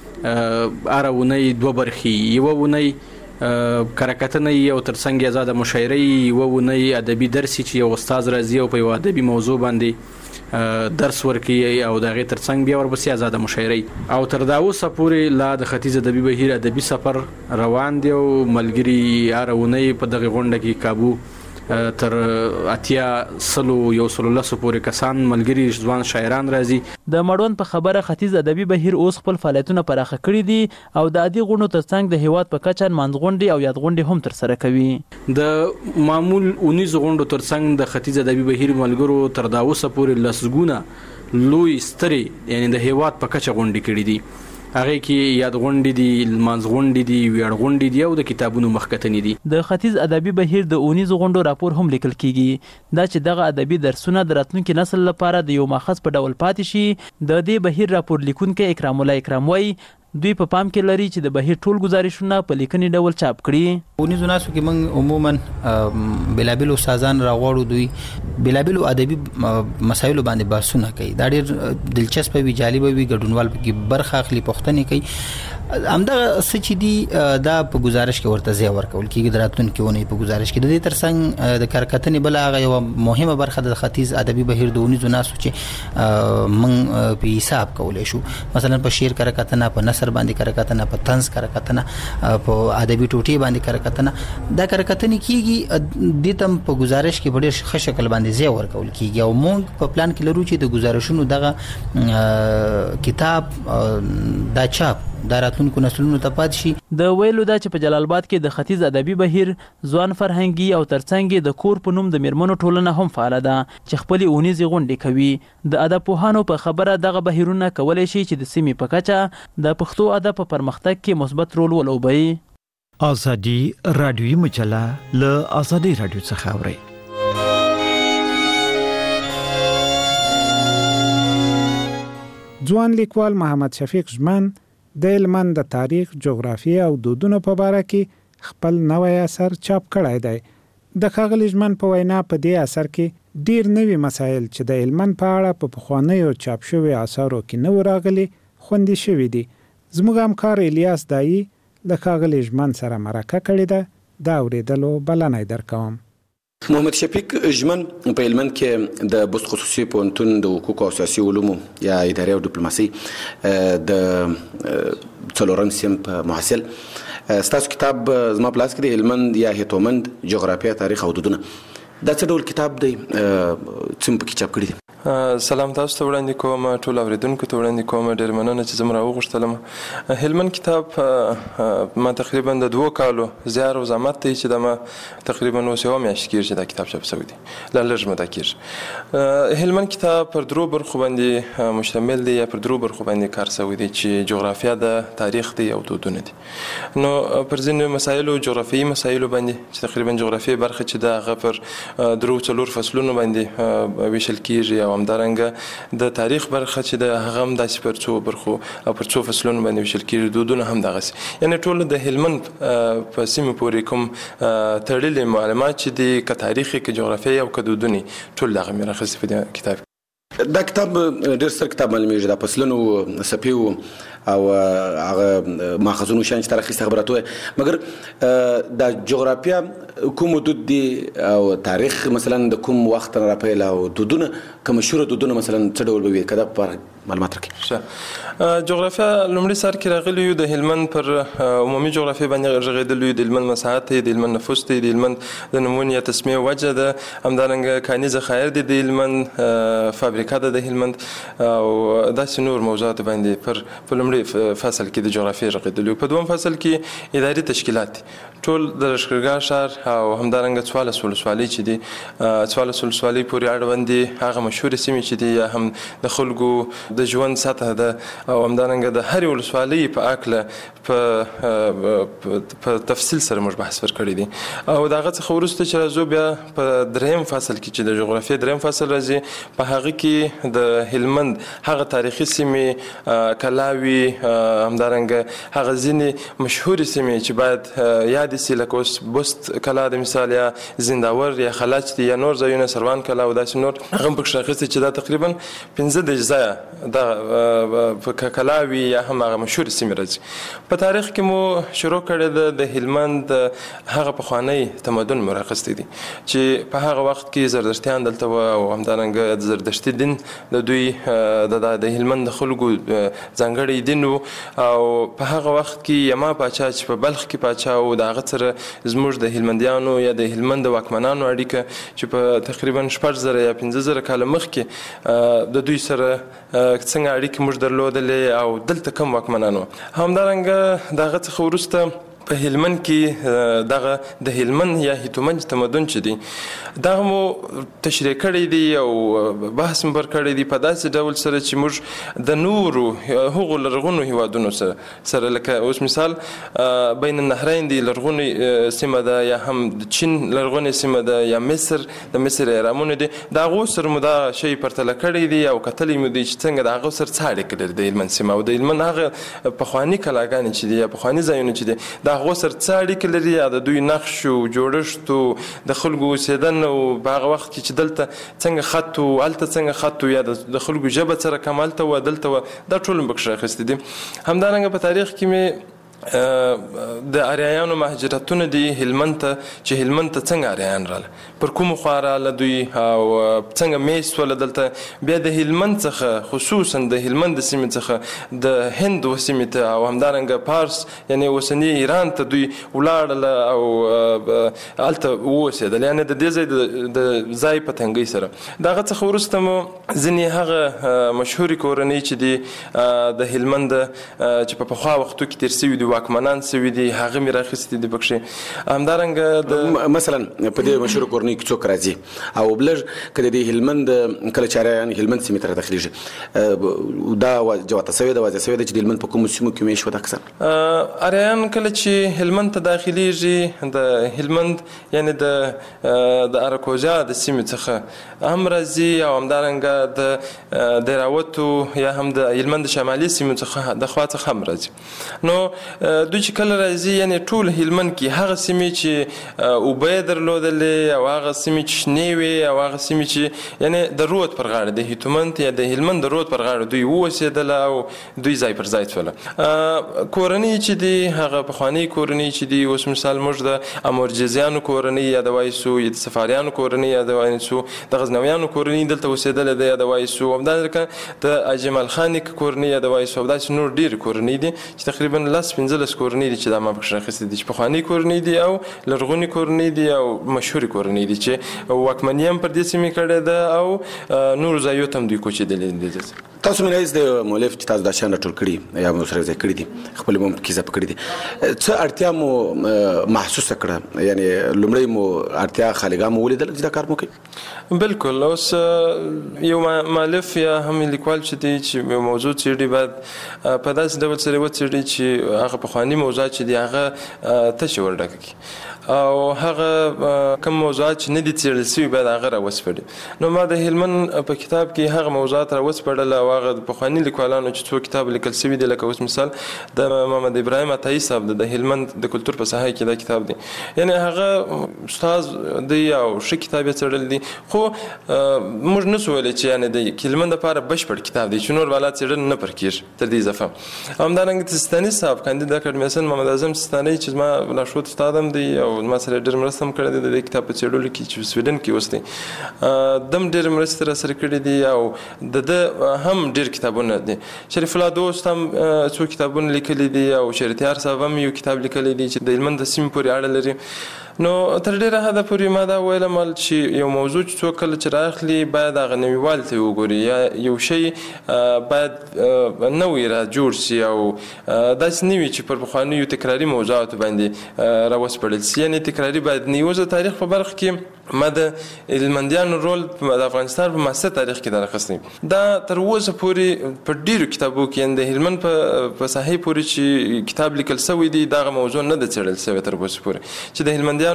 کې هره اونۍ دوه برخې، یوه اونۍ کره کتنه او ترڅنګ یې ازاده مشاعرې، یوه اونۍ ادبي درس چې یو استاد راځي او په یو ادبي موضوع باندې درس ورکوي او د هغې ترڅنګ بیا ورپسې ازاده مشاعرې. او تر دا اوسه پورې لا د ختیځ ادبي بهیر ادبي سفر روان دی او ملګري هره اونۍ په دغې غونډه کې کابو تر اتیا سلو یو سلو لسو پورې کسان ملګري ځوان شاعران راځي. د مړوند په خبره ختیځ ادبي بهیر اوس خپل فعالیتونه پراخه کړي دي او د عادي غونډو ترڅنګ د هیواد په کچه نمانځ غونډې او یاد غونډې هم ترسره کوي. د معمول اونیزو غونډو ترڅنګ د ختیځ ادبي بهیر ملګرو تر دا اوسه پورې لسګونه لوی سترې یعنی د هیواد په کچه غونډې کړي دي. هغه کې یاد غونډې دي، لمانځ غونډې دي، ویاړ غونډې دي او د کتابونو مخکتنې دي. د ختیځ ادبي بهیر د اونیزو غونډو راپور هم لیکل کیږي دا چې دغه ادبي درسونه د راتلونکي نسل لپاره د یو ماخذ په ډول پاتې شي. د دې بهیر راپور لیکونکی اکرام الله اکرام وایي دوی په پام کې لري چې د بهیر ټول گزارشونه په لیکنې ډول چاپ کړي. اونیزو ناسو کې موږ عموما بلابلو استادان راغواړو، دوی بلابلو ادبي مسایلو باندې بحثونه کوي. دا ډېر دلچسپ وي، جالب وي، ګډونوال پکې برخه اخلي، پوښتنې کوي. همدغه څه چې دي دا په گزارش کې ورته ځای ورکول کېږي. د راتلونکي اونۍ په گزارش کې د دې ترڅنګ د کارکتنې بله هغه یوه مهمه برخه د ختیځ ادبي بهیر د اونیزو ناسو چې موږ په حساب کولی شو، مثلا په شعر کارکتنه، په نثر باندې کارکتنه، په طنز کارکتنه، په ادبي ټوټې باندې کارکتنه، دا کارکتنې کېږي. دې ته په گزارش کې په ډېر ښه شکل باندې ځای ورکول کېږي او موږ په پلان کې لرو چې د گزارشونو دغه کتاب دا چاپ دا راتلونکو نسلونو ته پاتې شي. د ویلو دا چې په جلال آباد کې د ختیځ ادبي بهیر ځوان فرهنګي او ترڅنګ د کور په نوم د میرمنو ټولنه هم فعاله ده چې خپلې اونیزې غونډې کوي. د ادب پوهانو په خبره دغه بهیرونه کولی شي چې د سیمې په کچه د پښتو ادب په پرمختګ کې مثبت رول ولوبوي. ازادي رادیوي مجله له ازادي رادیو څخه اوري. ځوان لیکوال محمد شفیق ژمن د هلمند د تاریخ، جغرافیه او دودونو په باره کې خپل نوی اثر چاپ کړی دی. د ښاغلي ژمن په وینا په دې اثر کې ډیر نوي مسایل چې د هلمند په اړه په پخوانیو چاپ شویو اثارو کې نه و راغلي خوندي شوي دي. زموږ همکار الیاس دایی له ښاغلي ژمن سره مرکه کړې ده. د اورېدلو بلنه درکوم. محمد شفیق ژمن په هلمند کې د بست خصوصي پوهنتون د حقوقو او سیاسي علومو یا ادارې او ډیپلوماسي د څلورم صنف محصل. ستاسو کتاب زما په لاس کې د هلمند یا هیتومند جغرافیه، تاریخ او دودونه. دا څه ډول کتاب دی؟ څومره پکې چاپ کړي دي؟ سلام تاسو ته وړاندې کوم، ټول اوریدونکو ته وړاندې کوم. ډېر مننه چې زه م راوغوښتلم. هلمند کتاب ما تقریبا د دوو کالو زیار او زحمت دی چې د ما تقریبا اوس یوه میاشت کېږي چې دا کتاب چاپ شوی دی، لا لږ موده کېږي. هلمند کتاب پر درو برخو باندې مشتمل دی یا پر درو برخو باندې کار شوی دی چې جغرافیه ده، تاریخ دی او دودونه دي. نو پر ځینو مسایلو، جغرافیایي مسایلو باندې چې تقریبا جغرافیایي برخه چې ده هغه پر درو څلور فصلونو باندې ویشل کیږي او همدارنګه د تاریخ برخه چې د هغه هم داسې پر څو برخو او پر څو فصلونو باندې ویشل کیږي دودونه هم دغسې یعنې ټول د هلمند په سیمې پورې کوم تړلي معلومات چې دي که تاریخي که جغرافیایي او که دودوني ټول دغه مې راخیستي په دې کتاب دا کتاب ډېر ستر کتاب معلومیږي د فصلونو څپې او هغه ماخذونو شان چې تاریخي خبرات وي مګر د جغرافیا کوم دود دي او تاریخ مثلا د کوم وخت را پیل او دودونه کوم مشهور دودونه مثلا څه ډول وي کدا په معلومات راکړي جغرافیا لومړي سر کې راغلی یو د هلمند پر عمومي جغرافیا باندې غږېدلی د هلمند مساحت د هلمند نفوس دی د هلمند د نمونې یا تسمیه وجه ده همدارنګه کاني ذخایر دي د هلمند فابریکه ده د هلمند او داسې نور موضوعات باندې پر په لومړي فصل کې د جغرافیې غږېدلی په دوم فصل کې اداري تشکیلات ټول د لښکرګاه ښار او همدارنګه څوارلس ولسوالۍ چې دي څوارلس ولسوالۍ پورې اړوند دي هغه مشهورې سیمې چې دي یا هم د خلکو د ژوند سطح ده او همدارنګه د هرې ولسوالۍ په هکله په تفصیل سره موږ بحث ورکړی دي او د هغه څخه وروسته چې راځو بیا په دریم فصل کې چې د جغرافیې دریم فصل راځي په هغه کې د هلمند هغه تاریخي سیمې کلاوي همدارنګه هغه ځینې مشهورې سیمې چې باید یادې سي لکه اوس بست کلا د مثال یا زنداور یا خلاج دي یا نور ځایونه سروان کلا او داسې نور هغه هم پکې راخیستي چې دا تقریبا پنځه دجزایه د کلاوي یا هم هغه مشهور سیمې راځي په تاریخ کې مو شروع کړی ده د هلمند هغه پخوانی تمدن مو راخیستی دي چې په هغه وخت کې زردشتیان دلته وه او همدارنګه د زردشتي دین د دوی د هلمند د خلکو ځانګړی دین و او په هغه وخت کې یما پاچا چې په بلخ کې پاچا و د هغه سره زموږ د هلمندیانو یا د هلمند د واکمنانو اړیکه چې په تقریبا شپږ زره یا پنځه زره کاله مخکې د دوی سره څنګه اړیکې موږ درلودلې او دلته کوم واکمنان وو همدارنګه د هغه څخه وروسته په هلمند کې دغه د هلمند یا هیتومنج تمدن چې دی دغه مو تشریح کړی دی او بحث مو پر کړی دی په داسې ډول سره چې موږ د نورو هغو لرغونو هیوادونو سره لکه اوس مثال بین النهرین دی لرغونی سیمه ده یا هم د چین لرغونی سیمه ده یا مصر د مصر اهرامونه دي د هغو سره مو دا شی پرتله کړی دی او کتلی مو دی چې څنګه د هغو سره څه اړیکه لري د هلمند سیمه او د هلمند هغه پخواني کلاګانې چې دي یا پخواني ځایونه چې دي د هغو سره څه اړیکه لري یا د دوی نقش او جوړښت او د خلکو اوسېدنه او په هغه وخت کې چې دلته څنګه خط و هلته څنګه خط و یا د خلکو ژبه سره کوم هلته وه دلته وه دا ټول مې پکښې راخیستي دي همدارنګه په تاریخ کې مې د اریایانو مهاجرتونه دي هلمند ته چې هلمند ته څنګه اریایان راله پر کومو خوا راله دوی او څنګه میشت شوله دلته بیا د هلمند څخه خصوصا د هلمند د سیمې څخه د هند سیمې ته او همدارنګه پارس یعنې اوسني ایران ته دوی ولاړله او هلته واوسېدل یعنې د دې ځای د ځای په تنګۍ سره د هغه څخه وروسته مو ځینې هغه مشهورې کورنۍ چې دي د هلمند چې په پخوا وختو کې تېر سوي دي واکمنان سوي دي هغه مې راخیستي دي پکښې همدارنګه د مثلا په دې مشهورو کورنۍ کې څوک راځي او بلږ که د دې هلمند کله چې اریان هلمند سیمې ته راداخلېږي دا جواته سوې ده واضح سوې ده چې د هلمند په کومو سیمو کې میشت وه اکثر اریان کله چې هلمند ته داخلېږي د هلمند یعنې د د اراکوزیا د سیمې څخه هم راځي او همدارنګه د دراوتو یا هم د هلمند شمالي سیمو څخه د خوا څخه هم راځي نو دوی چې کله راځي یعنې ټول هلمند کې هغه سیمې چې اوبه یې درلودلې او هغه سیمې چې شنې وې او هغه سیمې چې یعنې د رود پر غاړه د هیتومند یا د هلمند د رود پر غاړه دوی واوسېدله او دوی ځای پر ځای شوله کورنۍ چې دي هغه پخوانۍ کورنۍ چې دي اوس مثال موږ د امورجزیانو کورنۍ یادوای سو یا د صفاریانو کورنۍ یادوای سو د غزنویانو کورنۍ دلته اوسېدلې ده یادوای سو همدارنګه د اجمل خان کورنۍ یادوای سو داسې نور ډېرې کورنۍ دي چې تقریبا لس پنځلس کورنۍ دي چې دا ما پکښې راخیستي دي چې پخوانۍ کورنۍ دي او لرغونې کورنۍ دي او مشهورې کورنۍ دي چې واکمني هم پر دې سیمې کړې ده او نورو ځایو ته هم دوی کوچېدلي دي تاسو مې رئیس د مؤلف چې تاسو دا شیان راټول کړي یا مو سره ځای کړي دي خپلې مو پکې اضافه کړي دي څه اړتیا مو محسوسه کړه یعنې لومړی مو اړتیا خالقه مو ولیدله چې دا کار مو کوي بالکل اوس یو مؤلف یا هم لیکوال چې دی چې موضوع څېړي باید په داسې ډول سره وڅېړي چې هغه پخواني موضوعات چې دي هغه تشې ورډکه کړي او هغه کوم موضوعات چې نه دي څېړل شوي باید هغه راوسپړي. نو ما د هلمند په کتاب کې هغه موضوعات راوسپړل او هغه پخواني لیکوالانو چې څو کتاب لیکل شوي دي لکه اوس مثال د محمد ابراهیم عطایي صاحب د هلمند د کلتور په ساحه کې دا کتاب دی، یعنی هغه استاد دی او ښه کتاب یې څېړل دي، خو موږ نه سو ویلی چې یعنې د هلمند لپاره بشپړ کتاب دی چې نور والا څېړنه نه پر کېږي تر دې اضافه. همدارنګه سیستاني صاحب کاندید اکاډمیسن محمد اعظم سیستاني چې زما لارښود استاد هم دی او ما سره ډېر مرسته هم کړې ده د دې کتاب په څېړلو کې چې سویډن کې اوس دی، دم ډېرې مرستې راسره کړې دي او د ده هم ډېر کتابونه دي. شریف الله دوست هم څو کتابونه لیکلي دي او شهریار صاحب هم یو کتاب لیکلی دی چې د هلمند د سیمې پورې اړه لري. نو تر ډېره حده پورې ما دا ویلم چې یو موضوع چې څوک کله چې راخلي باید هغه نویوالي ته وګوري یا یو شی باید نوی را جوړ شي او داسې نه وي چې پر پخوانیو تکراري موضوعاتو باندې راوسپړل شي. یعنې تکراري باید نه وي. اوس د تاریخ په برخه کې ما د هلمندیانو رول د افغانستان په معاصر تاریخ کې دا راخستی دا تر اوسه پورې په ډېرو کتابو کې یعنې د هلمند په ساحې پورې چې کتاب لیکل شوی دی دغه موضوع نه ده څېړل شوې تر اوسه پورې چې د هلمندیانو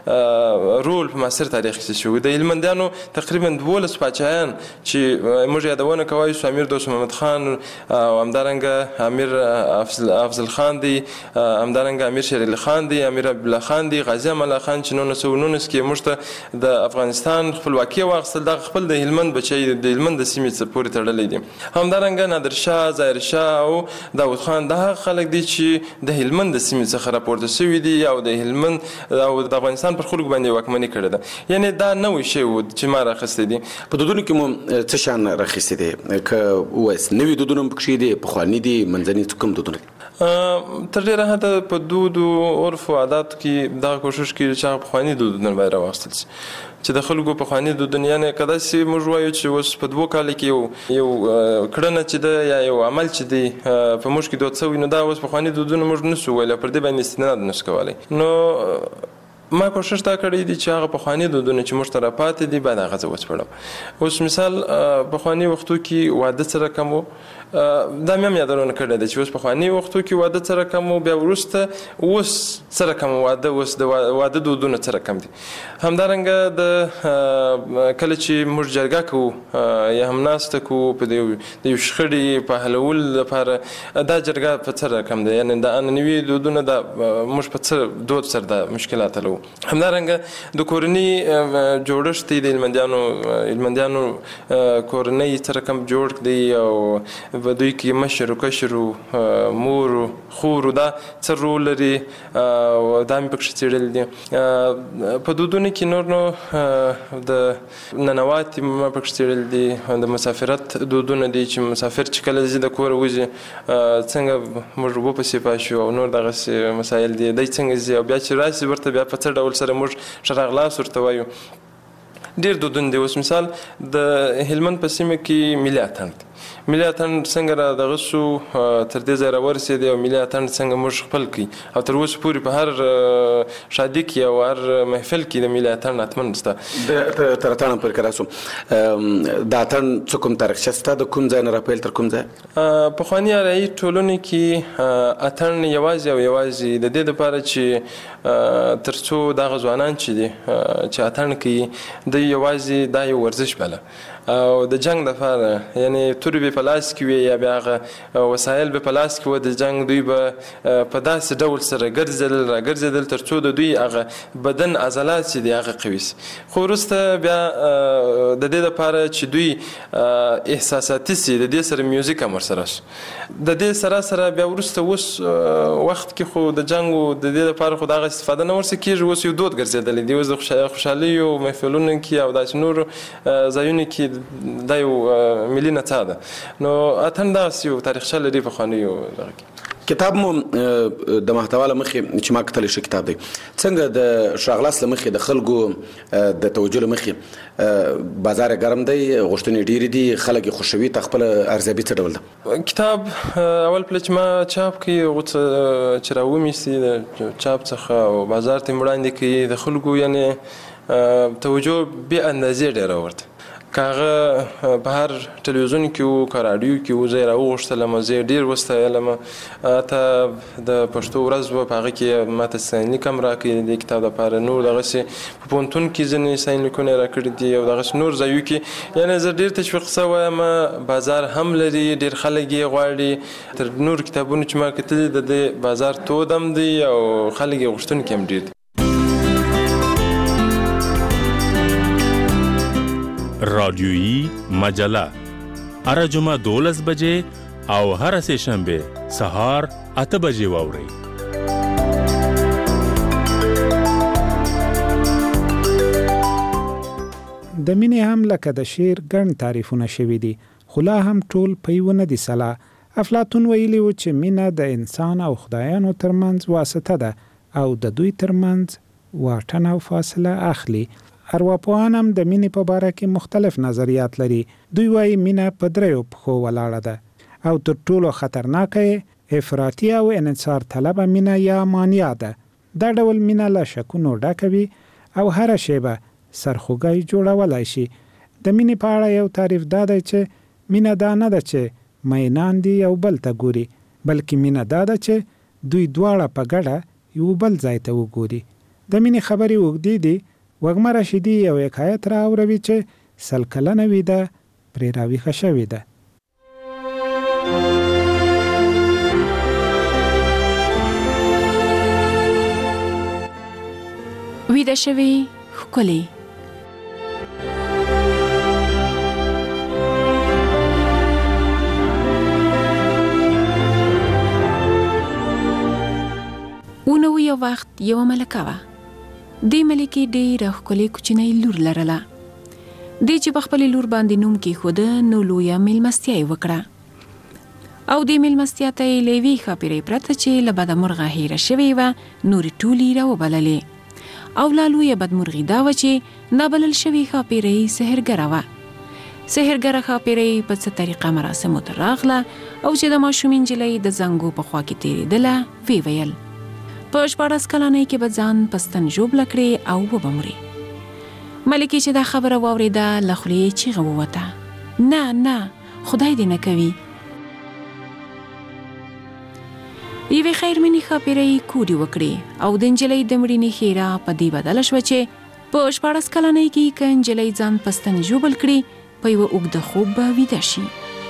رول په معاصر تاریخ کې شوی. د هلمندیانو تقریبا دولس پاچایان چې موږ یادونه کوو سو امیر دوست محمد خان او همدارنګه امیر افضل خان دی، همدارنګه امیر شیر علي خان دی، امیر عبدالله خان دی، غازي امان الله خان چې نولس سوه نولس کې موږ ته د افغانستان خپلواکي واخیستل دغه خپل د هلمند بچی د هلمند د سیمې پورې تړلی دي. همدارنګه نادر شاه، ظاهر شاه او داود خان دا هغه خلک دي چې د هلمند د سیمې څخه راپورته شوي دي او د هلمند او د افغانستان پر خلکو باندې واکمني کړې ده. یعنې دا نوی شی و چې ما راخیستی دي. په دودونو کې مو څه شان راخیستی دی؟ که ووایاست نوي دودونه هم پکښې دي، پخواني دي، منځني کوم دودونه دي؟ تر ډېره حده په دود او عرف او عاداتو کې دغه کوښښ کېږي چې هغه پخواني دودونه باید راواخیستل شي چې د خلکو پخواني دودونه یعنې که داسې موږ وایو چې اوس په دوو کالو کې یو یو کړنه چې ده یا یو عمل چې دی په موږ کې دود شوی نو دا اوس پخواني دودونه موږ نه سو ویلی، پر دې باندې استناد نه سو کولی. نو ما کوشش دا کړی دی چې هغه پخواني دودونه چې موږ ته راپاتې دي باید هغه زه وسپړم. اوس مثال پخواني وختو کې واده څه رقم و دا مې هم یادونه کړې ده چې اوس پخواني وختو کې واده څه رقم و، بیا وروسته اوس څه رقم واده، اوس د واده دودونه څه رقم دي. همدارنګه د کله چې موږ جرګه کوو یا هم ناسته کوو په د یو شخړې په حلولو لپاره دا جرګه په څه رقم ده، یعنې د عنعنوي دودونه دا موږ په څه دود سره دا مشکلات حلوو. همدارنګه د کورني جوړښت دی د هلمندیانو هلمندیانو کورنۍ څه رقم جوړ دی او په دوی کې مشر و کشر و مور و خور و دا څه رول لري او دا مې پکښې څېړلي دي. په دودونو کې نور نو د ننواتې ما پکښې څېړلي دي، د مسافرت دودونه دي چې مسافر چې کله ځي د کوره وځي څنګه موږ وپسې پاشو او نور دغسې مسایل دي، دی څنګه ځي او بیا چې راسي ورته بیا په څه ډول سره موږ ښه راغلاست ورته وایو. ډېر دودونه دي. اوس مثال د هلمند په سیمه کې ملي اتڼ دی. ملي اتڼ څنګه را دغه شو تر دې ځای راورسېدی او ملي اتڼ څنګه موږ خپل کړي او تر اوسه پورې په هر شادي کې او هر محفل کې د ملي اتڼ حتمن شته. تر اتڼ پورې که راسو د اتڼ څه کوم تاریخچه شته د کوم ځای نه راپیل تر کوم ځای؟ پخواني ارایي ټولنو کې اتڼ یوازې او یوازې د دې دپاره چې تر څو دغه ځوانان چې دي چې اتڼ کوي دوی یوازې دا یو ورزش بله او د جنگ دپاره یعنې تورې به په لاس کې وي یا بیا هغه وسایل به په لاس کې وه د جنگ دوی به په داسې ډول سره ګرځېدل را ګرځېدل تر څو د دوی هغه بدن عضلات چې دي هغه قوي سي. خو وروسته بیا د دې دپاره چې دوی احساساتي سي د دې سره میوزیک هم ورسره شو. د دې سره سره بیا وروسته اوس وخت کې خو د جنګ د دې دپاره خو د هغه استفاده نه ورڅخه کېږي، اوس یو دود ګرځېدلی دی. اوس د خوشحالیو محفلونو کې او داسې نورو ځایونو کې دا یو ملي نڅا ده. نو اتڼ دغسې یو تاریخچه لري پخوانیو دغه کې. کتاب مو د محتوا له مخې چې ما کتلی ښه کتاب دی، څنګه د ښاغلاس له مخې د خلکو د توجه له مخې بازار یې ګرم دی، غوښتنې ډېرې دي، خلک یې خوښوي، تا خپله ارزیابي څه ډول ده؟ کتاب اول پله چې ما چاپ کړي هغو څه چې راومیستي د چاپ څخه او بازار ته یې وړاندې کوي د خلکو یعنې توجه بې اندازې ډېره ورته کاغه په هر ټلویزیون کې وو که راډیو کې وو زه یې راوغوښتلم زه یې ډېر وستایلم ته د پښتو ورځ وه په هغه کې ماته ستاینلیک هم راکړي د کتاب دپاره نور دغسې په پوهنتون کې ځینې ستاینلیکونه یې راکړي دي او دغسې نور ځایو کې یعنې زه ډېر تشویق سوی یم بازار هم لري ډېر خلک یې غواړي تر نور کتابونو چې ما کتلي د دې بازار تود هم دی او خلک یې غوښتونکي هم ډېر دي. رادیویی مجله هر جمعه دولس بجې او هر سه شنبه سهار اته بجې واورئ. د مینې هم لکه د شعر ګڼ تعریفونه شوي دي خو لا هم ټول په یوه نه دي سلا. افلاطون ویلي و چې مینه د انسان او خدایانو ترمنځ واسطه ده او د دوی ترمنځ واټن او فاصله اخلي. ارواپوهان هم د مینې په باره کې مختلف نظریات لري. دوی وایي مینه په دریو پښو ولاړه ده او تر ټولو خطرناکه افراطي او انحصار طلبه مینه یا مانیا ده. دا ډول مینه له شکونو ډکه وي او هره شیبه سرخوږی جوړولای شي. د مینې په اړه یو تعریف دا دی چې مینه دا نه ده چې مینان دي یو بل ته ګوري بلکې مینه دا ده چې دوی دواړه په ګډه یو بل ځای ته وګوري. د مینې خبرې اوږدې دي. وږمه رشیدي یو حکایت راوروي چې سل کلنه ویده پرې راویښه شوې ده. ویده شوې ښکلې اونو یو وخت یو ملکه وه. دې ملکې ډېره ښکلې کوچنۍ لور لرله. دې چې په خپلې لور باندې نوم کېښوده نو لویه مېلمستیا یې وکړه او دې مېلمستیا ته یې له یوې ښاپېرۍ پرته چې له بده مرغه هیره شوې وه نورې ټولې راوبللې او لا لویه بدمرغي دا وه چې نابلل شوې ښاپېرۍ سحرګره وه. سحرګره ښاپېرۍ په څه طریقه مراسمو ته راغله او چې د ماشومې نجلۍ د زنګو په خوا کې تېرېدله ویې ویل په شپاړس کلنۍ کې به ځان په ستن ژوبله کړې او وبه مرې. ملکې چې دا خبره واورېده له خولې یې چیغه ووته نه نه خدای دې نه کوي. یوې خیرمنې ښاپېرۍ کوډې وکړې او د نجلۍ د مړینې ښېرا په دې بدله شوه چې په شپاړس کلنۍ کې که نجلۍ ځان په ستن ژوبل کړي په یوه اوږده خوب به ویده شي.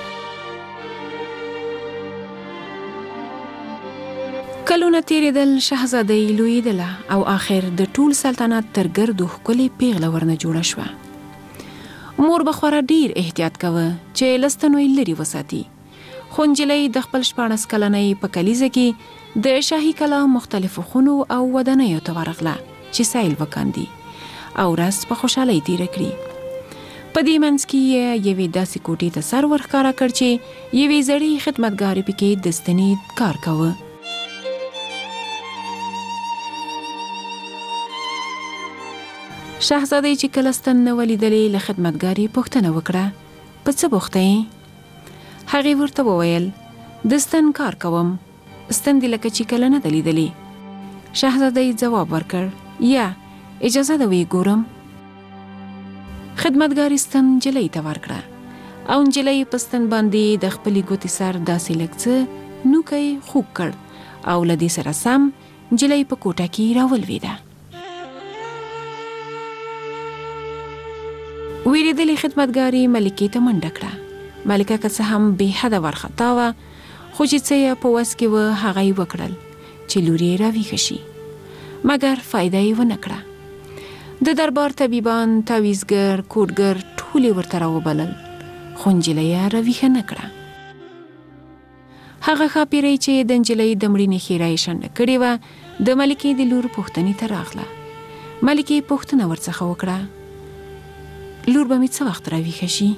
کلونه تیریدل شهزادۍ لویدله او آخر د ټول سلطنت تر ګردو ښکلې پیغله ورنه جوړه شوه. مور به خورا ډیر احتیاط کوه چې له ستنو یې لرې وساتي. خو نجلۍ د خپل شپاړس کلنۍ په کلیزه کې د شاهي کلا مختلفو خونو او ودانیو ته ورغله چې سیل وکاندي او ورځ په خوشحالۍ تیره کړي. په دې منځ کې یې یوې داسې کوټې ته سر ورښکاره کړ چې یوې زړې خدمتګارې پکې د ستنې کار کوه. شهزادۍ چې کله ستن نه ولیدلې له خدمتګارې پوښتنه وکړه په څه بوخته یې؟ هغې ورته وویل د ستن کار کوم. ستن دې لکه چې کله نه ده لیدلې. شهزادۍ ځواب ورکړ یا اجازه ده ویې ګورم. خدمتګارې ستن نجلۍ ته ورکړه او نجلۍ په ستن باندې د خپلې ګوتې سر داسې لږ څه نوکی خوږ کړ او له دې سره سم نجلۍ په کوټه کې راولوېده. ویریدلې خدمتګارې ملکې ته منډه کړه. ملکه که څه هم بې حده وارخطا وه خو چې څه یې په وس کې وه هغه یې وکړل چې لور یې راویښه شي مګر فایده یې ونه کړه. د دربار طبیبان تعویزګر کوډګر ټول یې ورته راوبلل خو نجلۍ یې راویښه نه کړه. هغه ښاپېرۍ چې د نجلۍ د مړینې ښېرا یې شنډه کړې وه د ملکې د لور پوښتنې ته راغله. ملکې پوښتنه ورڅخه وکړه لور به مې څه وخت راویښه شي؟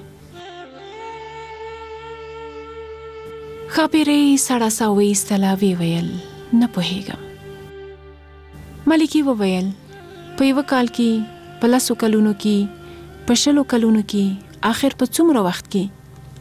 ښاپېرۍ سړه ساه وایستله ویې ویل نه پوهېږم. ملکې وویل په یوه کال کې په لسو کلونو کې په شلو کلونو کې آخر په څومره وخت کې؟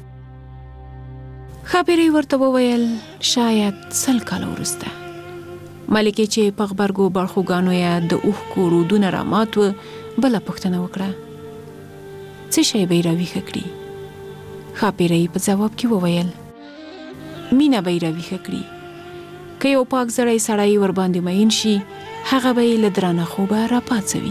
ښاپېرۍ ورته وویل شاید سل کاله وروسته. ملکې چې په غبرګو بړخوګانو یې د اوښکو رودونه رامات وه بله پوښتنه وکړه څه شی به یې راویښه کړي؟ ښاپیرۍ په ځواب کې وویل مینه به یې راویښه کړي. که یو پاک زړی سړی ورباندې مین شي هغه به یې له درانه خوبه راپاڅوي.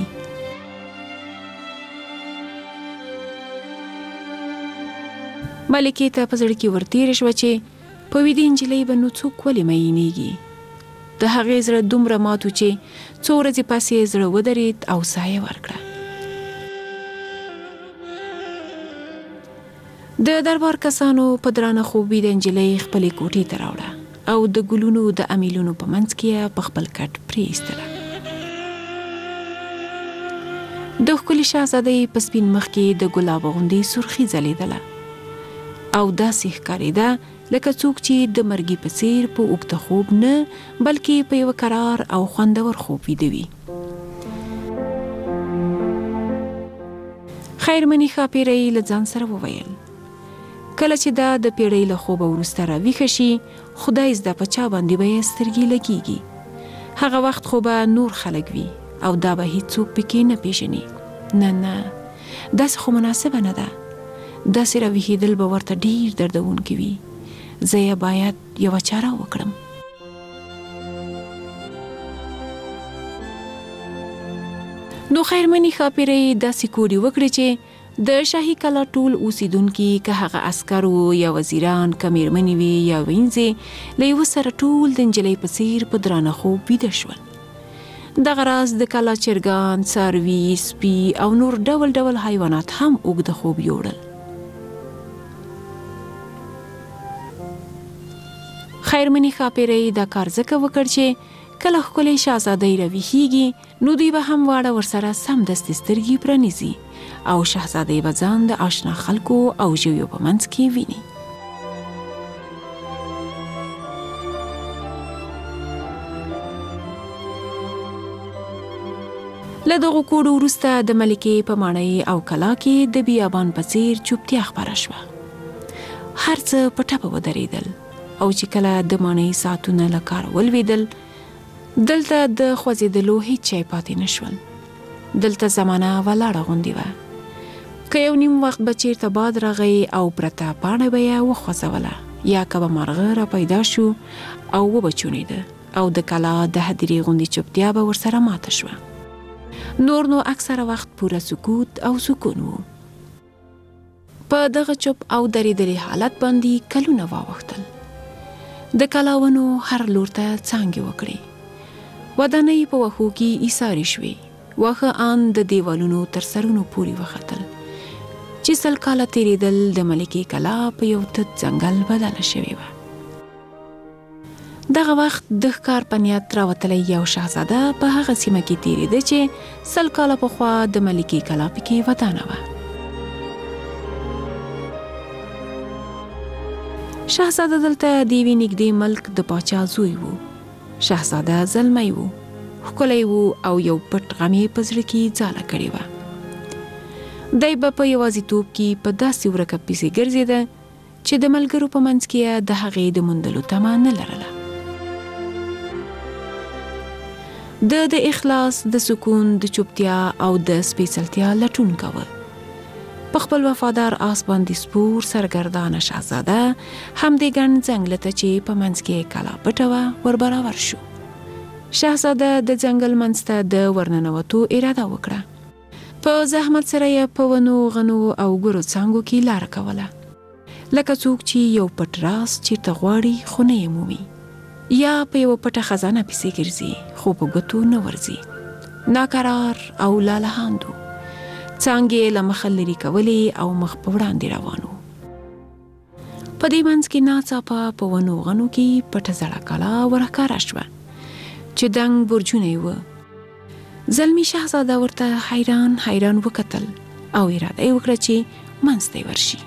ملکې ته په زړه کې ورتېره شوه چې په ویده نجلۍ به نو څوک ولې مینېږي. د هغې زړه دومره مات و چې څو ورځې پس یې زړه ودرېد او ساه یې ورکړه. د دربار کسانو په درانه خوب ویده نجلۍ خپلې کوټې ته راوړه او د ګلونو د امیلونو په منځ کې یې په خپل کټ پرېیستله. د ښکلې شهزادۍ په سپین مخ کې د ګلاب غوندې سرخي ځلېدله او داسې ښکارېده لکه څوک چې د مرګي په څېر په اوږده خوب نه بلکې په یوه کرار او خوندور خوب ویده وي. خیرمنې ښاپیرۍ له ځان سره وویل کله چې دا د پیړۍ له خوبه وروسته راویښه شي خدای زده په چا باندې به یې سترګې لګېږي. هغه وخت خو به نور خلک وي او دا به هیڅوک پکې نه پیژني. نه نه داسې خو مناسبه نه ده. داسې راویښېدل به ورته ډېر دردونکي وي. زه یې باید یوه چاره وکړم. نو خیرمنې ښاپیرۍ داسې کوډې وکړې چې د شاهي کلا ټول اوسیدونکي که هغه عسکر وو یا وزیران که میرمنې وي یا وینځې له یوه سره ټول د نجلۍ په څېر په درانه خوب ویده شول. دغه راز د کلا چرګان، څاروي، سپي او نور ډول ډول حیوانات هم اوږده خوب یوړل. خیرمنې ښاپیرۍ دا کار ځکه وکړ چې کله ښکلې شهزادۍ راویښېږي نو دوی به هم واړه ورسره سمدستي سترګې پرانیزي او شهزادۍ به ځان د آشنا خلکو او ژویو په منځ کې ویني. له دغو کوډو وروسته د ملکې په ماڼۍ او کلا کې د بیابان په څېر چوپتیا خپره شوه. هر څه په ټپه ودرېدل او چې کله د ماڼۍ ساعتونه له کاره ولوېدل دلته د خوځېدلو هیڅ شی پاتې نه شول. دلته زمانه ولاړه غوندې وه. که یو نیم وخت به چېرته باد راغی او پرته پاڼه به یې وخوځوله یا که به مارغه را پیدا شو او وبچونېده او د کلا د هدیرې غوندې چوپتیا به ورسره ماته شوه. نور نو اکثره وخت پوره سکوت او سکون و. په دغه چوپ او درېدلي حالت باندې کلونه واوښتل. د کلاونو هر لور ته څانګې وکړې. ودانۍ په وښو کې ایسارې شوې. واښه ان د دیوالونو تر سرونو پورې وختل چې سل کاله تېرېدل د ملکې کلا په یو تت ځنګل بدله شوې وه. دغه وخت د ښکار په نیت راوتلی یو شهزاده په هغه سیمه کې تېرېده چې سل کاله پخوا د ملکې کلا پکې ودانه وه. شهزاده دلته د یوې نږدې ملک د پاچا زوی و. شهزاده زلمی و، ښکلی و او یو پټ غم یې په زړه کې ځاله کړې وه. دی به په یوازیتوب کې په داسې ورکه پسې ګرځېده چې د ملګرو په منځ کې یې د هغې د موندلو تمه نه لرله. د د اخلاص، د سکون، د چوپتیا او د سپېڅلتیا لټون کوه. په خپل وفادار آس باندې سپور سرګردانه شهزاده همدې ګڼ ځنګله ته چې په منځ کې کلا پټه وه ور برابر شو. شهزاده د ځنګل منځ ته د ورننوتو اراده وکړه. په زحمت سره یې په ونو، غنو او ګورو څانګو کې لاره کوله لکه څوک چې یو پټ راز چیرته غواړي خو نه یې مومي، یا په یوه پټه خزانه پسې ګرځي خو په ګوتو نه ورځي. ناقرار او لالهاندو څانګې له مخه لرې کولې او مخ په وړاندې روانو. په دې منځ کې ناڅاپه په ونو غنو کې پټه زړه کلا ورښکاره شوه چې دنګ برجونه یې وه. زلمي شهزاده ورته حیران حیران وکتل او اراده یې وکړه چې منځ ته یې ورشي.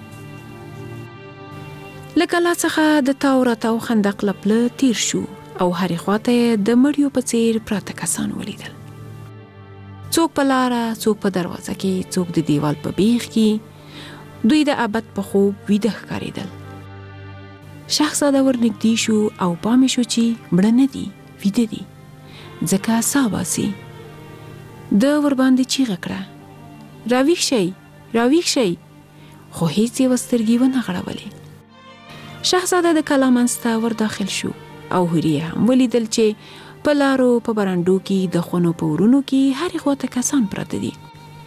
له کلا څخه د تاو راتاو خندق له پله تیر شو او هرې خواته یې د مړیو په څېر پراته کسان ولیدل. څوک په لاره، څوک په دروازه کې، څوک د دیوال په بیخ کې. دوی د ابد په خوب ویده ښکارېدل. شهزاده ورنږدې شو او پام شو چې مړه نه دي، ویده دي، ځکه ساه باسي. د ورباندې چیغه کړه، راویښ شئ، راویښ شئ، خو هیڅ یې سترګې ونه غړولې. شهزاده د کلا منځ ته ور داخل شو او هورې هم ولیدل چې په لارو په برنډو کې د خونو په ورونو کې هرې خواته کسان پراته دي.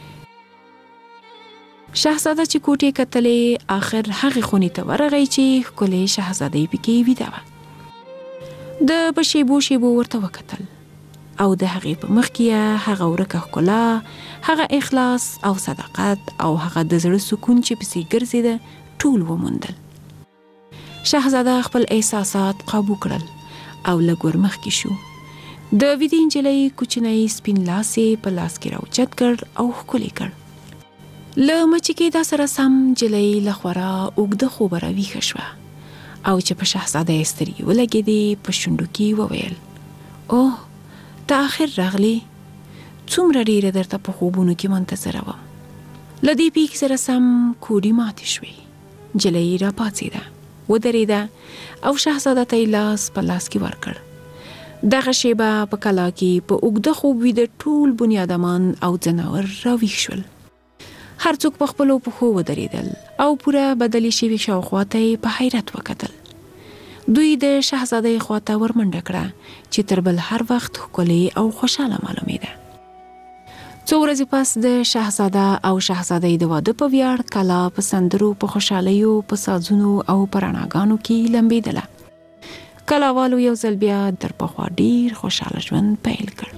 شهزاده چې کوټې کتلې آخر هغې خونې ته ورغی چې ښکلې شهزادۍ پکې ویده وه. د په شیبو شیبو ورته وکتل او د هغې په مخ کې هغه ورکه ښکلا، هغه اخلاص او صداقت او هغه د زړه سکون چې پسې ګرځېده ټول وموندل. شهزاده خپل احساسات قابو کړل او لږ ور مخکې شو. د ویدې نجلۍ کوچنی سپین لاس یې په لاس کې راوچت کړ او ښکلی کړ. له مچې کېدا سره سم نجلۍ له خورا اوږده خوبه راویښه شوه او چې په شهزاده یې سترګې ولګېدې په شونډو کې وویل: اوه، ته آخر راغلې، څومره ډېره درته په خوبونو کې منتظره وم. له دې پیښې سره سم کوډې ماتې شوې. نجلۍ راپاڅېده، ودرېده او شهزاده ته یې لاس په لاس کې ورکړ. دغه شیبه په کلا کې په اوږده خوب ویده ټول بنیادمان او ځناور راویښ شول. هر څوک په خپلو پښو ودرېدل او پوره بدلې شوې شاوخوا ته یې په حیرت وکتل. دوی د شهزادۍ خواته ورمنډه کړه چې تر بل هر وخت ښکلې او خوشحاله معلومېده. څو ورځې پس د شهزاده او شهزادۍ د واده په ویاړ کلا په سندرو، په خوشحالیو، په سازونو او په رڼاګانو کې لمبېدله. کلاوالو یو ځل بیا تر پخوا ډیر خوشحاله ژوند پیل کړ.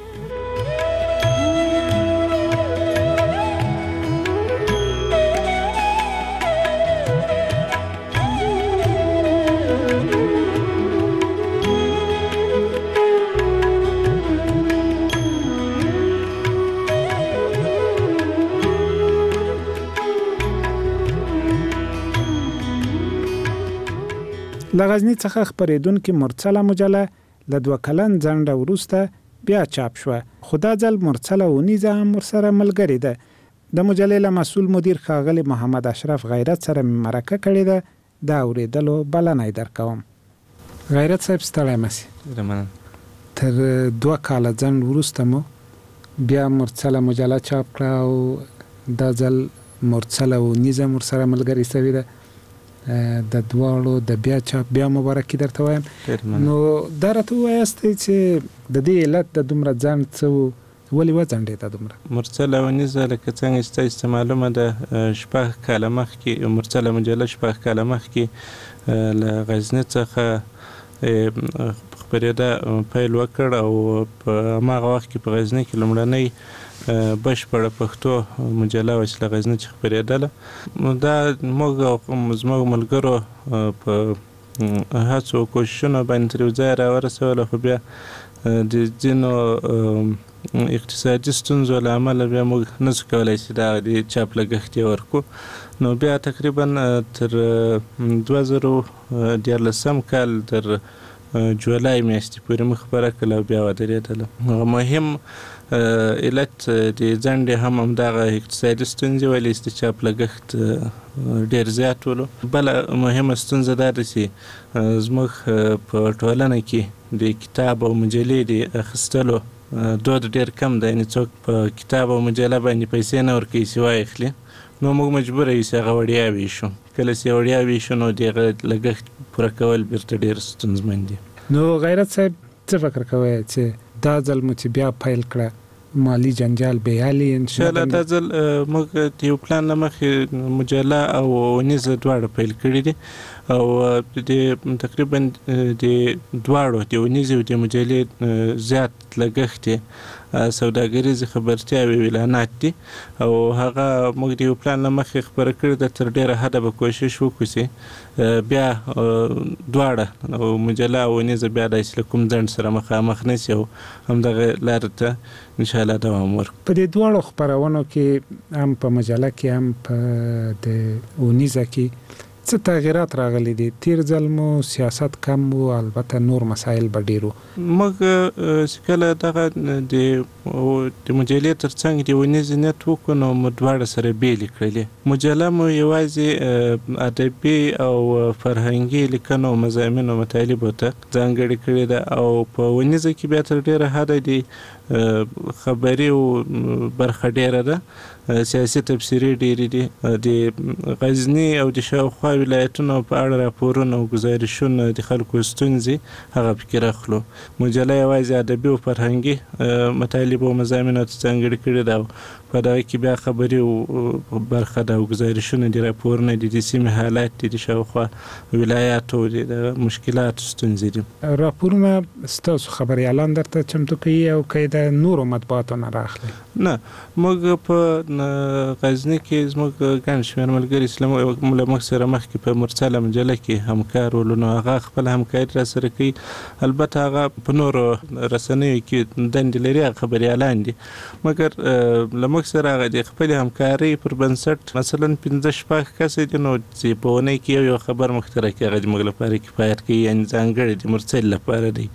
له غزني څخه خپرېدونکې مرسله مجله له دوه کلن ځنډه وروسته بیا چاپ شوه، خو دا ځل مرسله اونیزه هم ورسره ملګرې ده. د مجلې له مسؤل مدیر ښاغلي محمد اشرف غیرت سره مې مرکه کړې ده. د اورېدلو بلنه یې درکوم. غیرت صاحب ستړی مسې، تر دوه کاله ځنډ وروسته مو بیا مرسله مجله چاپ کړه او دا ځل مرسله اونیزه هم ورسره ملګرې سوې ده. د دواړو د بیا چاپ بیا مبارکي درته وایم. نو دا راته ووایاست چې د دې علت د دومره ځنډ څه و، ولې وځنډېده دومره؟ مرسله ونیزه لکه څنګه چې تاسو ته معلومه ده شپږ کاله مخکې مرسله مجله شپږ کاله مخکې له غزني څخه خپرېده پیل وکړ او په هماغه وخت کې په غزني کې لومړنۍ بشپړه پښتو مجله وه چې له غزني څخه خپرېدله. دا موږ او زموږ ملګرو په هڅو او کوششونو باندې تر یو ځایه راورسوله، خو بیا د ځینو اقتصادي ستونزو له امله بیا موږ نسو کولی چې دا د چاپ لګښت یې ورکړو. نو بیا تقریبا تر دوه زره دیارلسم کال تر جولای میاشتې پورې موږ خپره کړله او بیا ودرېدله. مهم علت د ځنډې هم همدغه اقتصادي ستونزې ولې چې د چاپ لګښت ډېر زیات ولو. بله مهمه ستونزه دا ده چې زموږ په ټولنه کې د کتاب او مجلې د اخیستلو دود ډېر کم دی، یعنې څوک په کتاب او مجله باندې پیسې نه ورکوي چې واخلي. نو موږ مجبوره یو چې هغه وړیا ویشو. کله چې وړیا ویشو نو د هغه لګښت پوره کول بیرته ډېر ستونزمن دي. نو غیرت صاحب څه فکر کوئ چې دا ځل مو چې بیا پیل کړه مالی جنجال بیالي انشاءالله دا ځل موږ د یو پلان له مخې مجله او اونیزه دواړه پیل کړي دي او د تقریبا د دواړو د اونیزې او د مجلې زیات لګښت سوداګریزې خبرتیاوې او اعلانات دي او هغه موږ د یو پلان له مخې خپره کړي ده. تر ډېره حده به کوشش وکړو چې بیا دواړه او مجله او اونیزه بیا داسې له کوم ځنډ سره مخامخ نه شي او همدغه لارې ته انشاءالله دوام ورکړو. په دې دواړو خپرونو کې هم په مجله کې هم په د اونیزه کې څه تغییرات راغلي دي؟ تیر ځل مو سیاست کم و، البته نور مسایل به ډېر و. موږ چې کله دغه د مجلې تر څنګ د اونیزې نیت وکړو نو مو دواړه سره بېلې کړلې. مجله مو یوازې ادبي او فرهنګي لیکنو او مضامینو مطالبو ته ځانګړې کړې ده او په اونیزه کې بیا تر ډېره حده د خبري او برخه ډیره ده سیاسي تبصري ډیری دي د غزنی او د شاوخوا ولایتونو په اړه راپورونه او گزارشونه د خلکو ستونزې هغه فکر اخلو مجله یوازې ادبي او فرهنګي مطالب او مضامین ځانګړي کړي ده په دغه کې بیا خبري او برخه ده او گزارشونه د راپورونه د سیمې حالات د شاوخوا ولایاتو د مشکلات ستونزې دي راپورونه ستاسو خبريالان درته چمتو کوي او کې د نورو مطبوعاتو نه راخلي نه موږ په غزنی کې زموږ ګڼ شمېر ملګري اسلام او موږ سره مخکې په مرسله مجله کې همکار ولونو هغه خپل همکاري را سره کوي البته هغه په نورو رسنیو کې دندې لري خبريالان دي مګر لمو سره هغه د خپل همکاري پر بنسټ مثلا پنځه شپږ کسې دي نو چې په ونې کې یو خبر مخترع کوي هغه موږ لپاره کفایت کوي یعنې ځانګړی د مرسل لپاره دی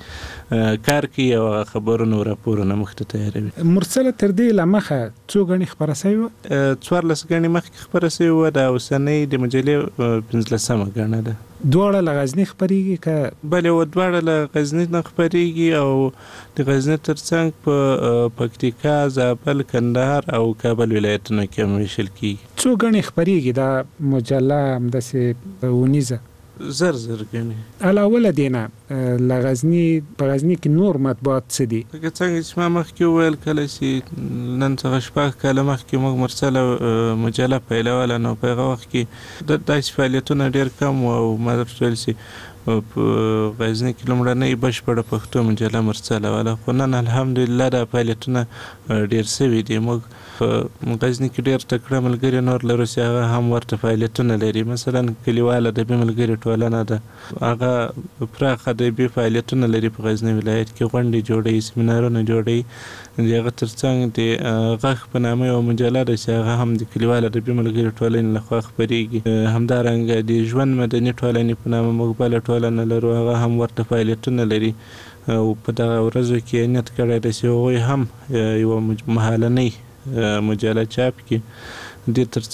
کار کوي او خبرونه او راپورونه مخ ته تیاروي مرسله تر دې له مخه څو ګڼې خپره سوې وه څوارلس ګڼې مخکې خپره سوې وه د اوسنۍ د مجلې پنځلسمه ګڼه ده دواړه له غزني خپرېږي که بلې و دواړه له غزني نه خپرېږي او د غزني تر څنګ په پکتیکا زابل کندهار او کابل ولایتونو کې هم ویشل کېږي څو ګڼې خپرېږي دا مجله همداسې اونیزه زر زر ګڼې علاوه له دې نه له غزني په غزني کې نور مطبوعات څه دي لکه څنګه چې ما مخکې وویل کله چې نن څخه شپږ کاله مخکې موږ مرسله مجله پیلوله نو په هغه وخت کې داسې فعالیتونه ډېر کم وو او ما درته ویل چې په غزني کې لومړنۍ بشپړه پښتو مجله مرسله وله خو نن الحمدلله دا فعالیتونه ډېر سوي دي موږ په غزني کې ډېر تکړه ملګري نور لرو چې هغه هم ورته فعالیتونه لري مثلا کلیوال ادبي ملګري ټولنه ده هغه پراخ ادبي فعالیتونه لري په غزني ولایت کې غونډې جوړوي سیمینارونه جوړوي د هغه تر څنګ د غږ په نامه یوه مجله ده چې هغه هم د کلیوال ادبي ملګري ټولنې لخوا خپرېږي همدارنګه د ژوند مدني ټولنې په نامه موږ بله ټولنه لرو هغه هم ورته فعالیتونه لري او په دغه ورځو کې نیت کړی ده چې هغوی هم یوه مهالنۍ مجله چاپ کړي د تر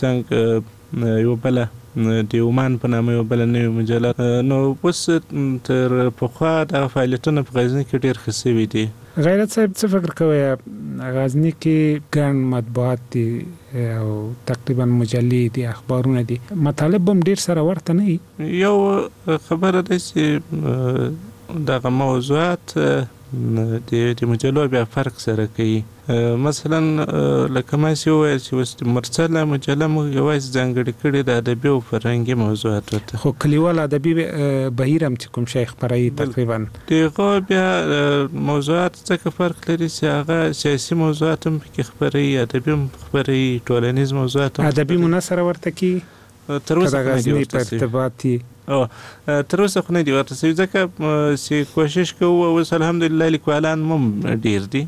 څنګ یوه بله د عمان په نامه یوه بله نوې مجله نو اوس تر پخوا دغه فعالیتونه په غزني کې ډېر ښه سوي دي غیرت صاحب څه فکر کوئ غزني کې ګڼ مطبوعات دي او تقریبا مجلې دي اخبارونه دي مطالب هم ډېر سره ورته نه وي یو خبره ده چې دغه موضوعات د مجلو بیا فرق سره کوي مثلا لکه ما چې وویل چې اوس د مرسله مجله موږ یوازې ځانګړې کړې د ادبي او فرهنګي موضوعاتو ته خو کلیوال ادبي بهیر هم چې کوم شی خپروي تقریبا د هغو بیا موضوعات ځکه فرق لري چې هغه سیاسي موضوعات هم پکې خپروي ادبي هم خپروي ټولنیز موضوعات هم ادبي منثره ورته کیږي تر اوسه د غزني په ارتباطي او تر اوسه خو نه دي ورته سوي ځکه چې کوشش کوو اوس الحمدلله لیکوالان هم ډېر دي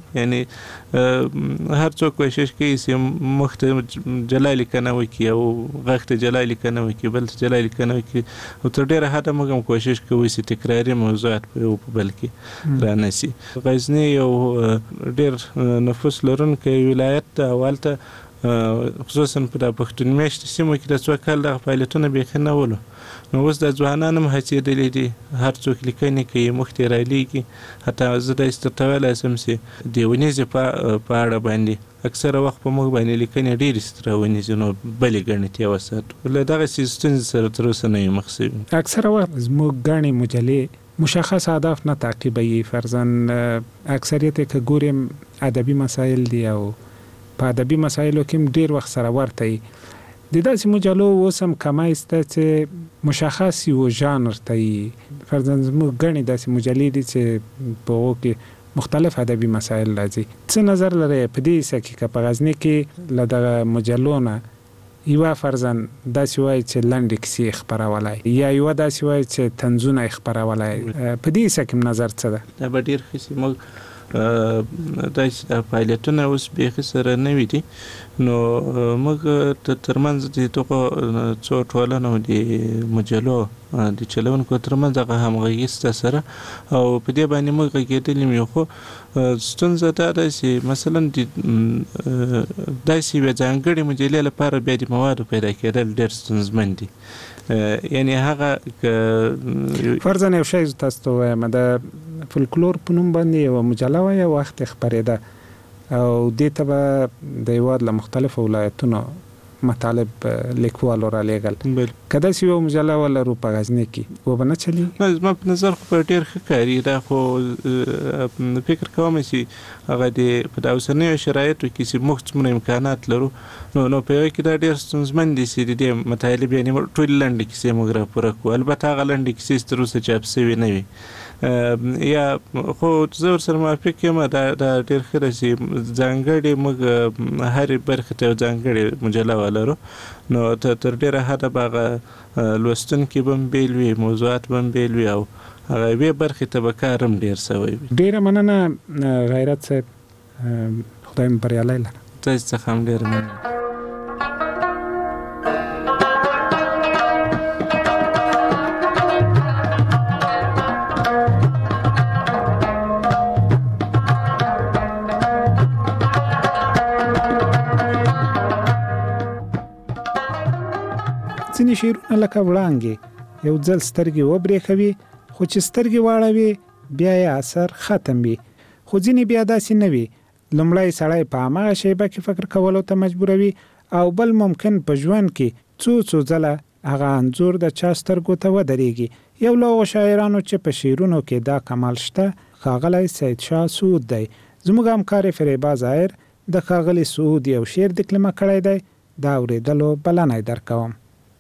یعنې هر څوک کوشش کوي چې مخ ته جلا لیکنه وکړي او غږ ته جلا لیکنه وکړي بل ته جلا لیکنه وکړي او تر ډېره حده موږ هم کوشش کوو چې تکراري موضوعات په یو په بل کې رانسي غزني یو ډېر نفوس لرونکی ولایت ده او هلته خصوصا په د پښتون میشتو سیمو کې د څو کال دغه فعالیتونه بیخي نه ولو نو اوس د ځوانان هم هڅېدلي دي هر څوک لیکنې کوي مخ ته رالېږي حتی زه داسې درته ویلی شم چې د ونیزې په اړه باندې اکثره وخت په موږ باندې لیکنې ډېرې ستره ونیزي نو بلې ګڼې ترې وساتو له دغسې ستونزې سره تر اوسه نه یو مخ شوي اکثره وخت زموږ ګڼې مجلې مشخص اهداف نه تعقیبوي فرضاً اکثریت یې که ګوریم ادبي مسایل دي او په ادبي مسایلو کې هم ډېر وخت سره ورته وي د داسې مجلو اوس هم کمی شته چې مشخص یو ژانر ته وي فرضاً زموږ ګڼې داسې مجلې دي چې په هغو کې مختلف ادبي مسایل راځي څه نظر لرئ په دې حصه کې که په غزني کې له دغه مجلو نه یوه فرضاً داسې وایي چې لنډې کیسې خپرولای یا یوه داسې وایي چې طنزونه یې خپرولای په دې حصه کې منظر څه ده دا به ډېر ښه شي موږ داسې د فعالیتونه اوس بیخي سره نوي دي نو موږ ترمنځ د دغو څو ټولنو د مجلو د چلونکو ترمنځ هغه همغږي شته سره او په دې باندې موږ غږېدلي یو خو ستونزه دا ده چې مثلا د داسې یوې ځانګړې مجلې لپاره بیا د موادو پیدا کېدل ډېر ستونزمن دي یعنی هغه فرضاً یو شی تاسو ته وایم د فولکلور په نوم باندې یوه مجله وه یو وخت یې خپرېده او دې ته به د هیواد له مختلفو ولایتونو مطالب لیکوالو را لېږل که داسې یوه مجله ولرو په غزني کې و به نه چلېږي؟ زما په نظر خو په ډېر ښه کاري دا خو فکر کوم چې هغه د په د اوسنیو شرایطو کې چې موږ څومره امکانات لرو نو نو په یوه کې دا ډېر ستونزمن دي چې د دې مطالب یعنې ټولې لنډې کیسې موږ راپوره کړو. البته هغه لنډې کیسې چې تر اوسه چاپ سوي نه وي یا خو زه ورسره موافق یم دا دا ډېر ښه ده چې ځانګړې موږ هرې برخې ته یو ځانګړې مجله ولرو نو تر ډېره حده به هغه لوستونکي به هم بیل وي، موضوعات به هم بیل وي او هغه یوې برخې ته به کار هم ډېر سوی وي. ډېره مننه غیرت صاحب، خدای مو بریالی لره. تاسو څخه هم ډېره مننه. ځینې شعرونه لکه وړانګې یو ځل سترګې وبرېښوي خو چې سترګې واړوي بیا یې اثر ختم وي، خو ځینې بیا داسې نه وي. لومړی سړی په هماغه شیبه کې فکر کولو ته مجبوروي او بل ممکن په ژوند کې څو څو ځله هغه انځور د چا سترګو ته ودرېږي. یو له هغو شاعرانو چې په شعرونو کې دا کمال شته ښاغلی سید شاه سعود دی. زموږ همکار فریبا ظاهر د ښاغلي سعود یو شعر دکلمه کړی دی، دا اورېدلو بلنه یې درکوم.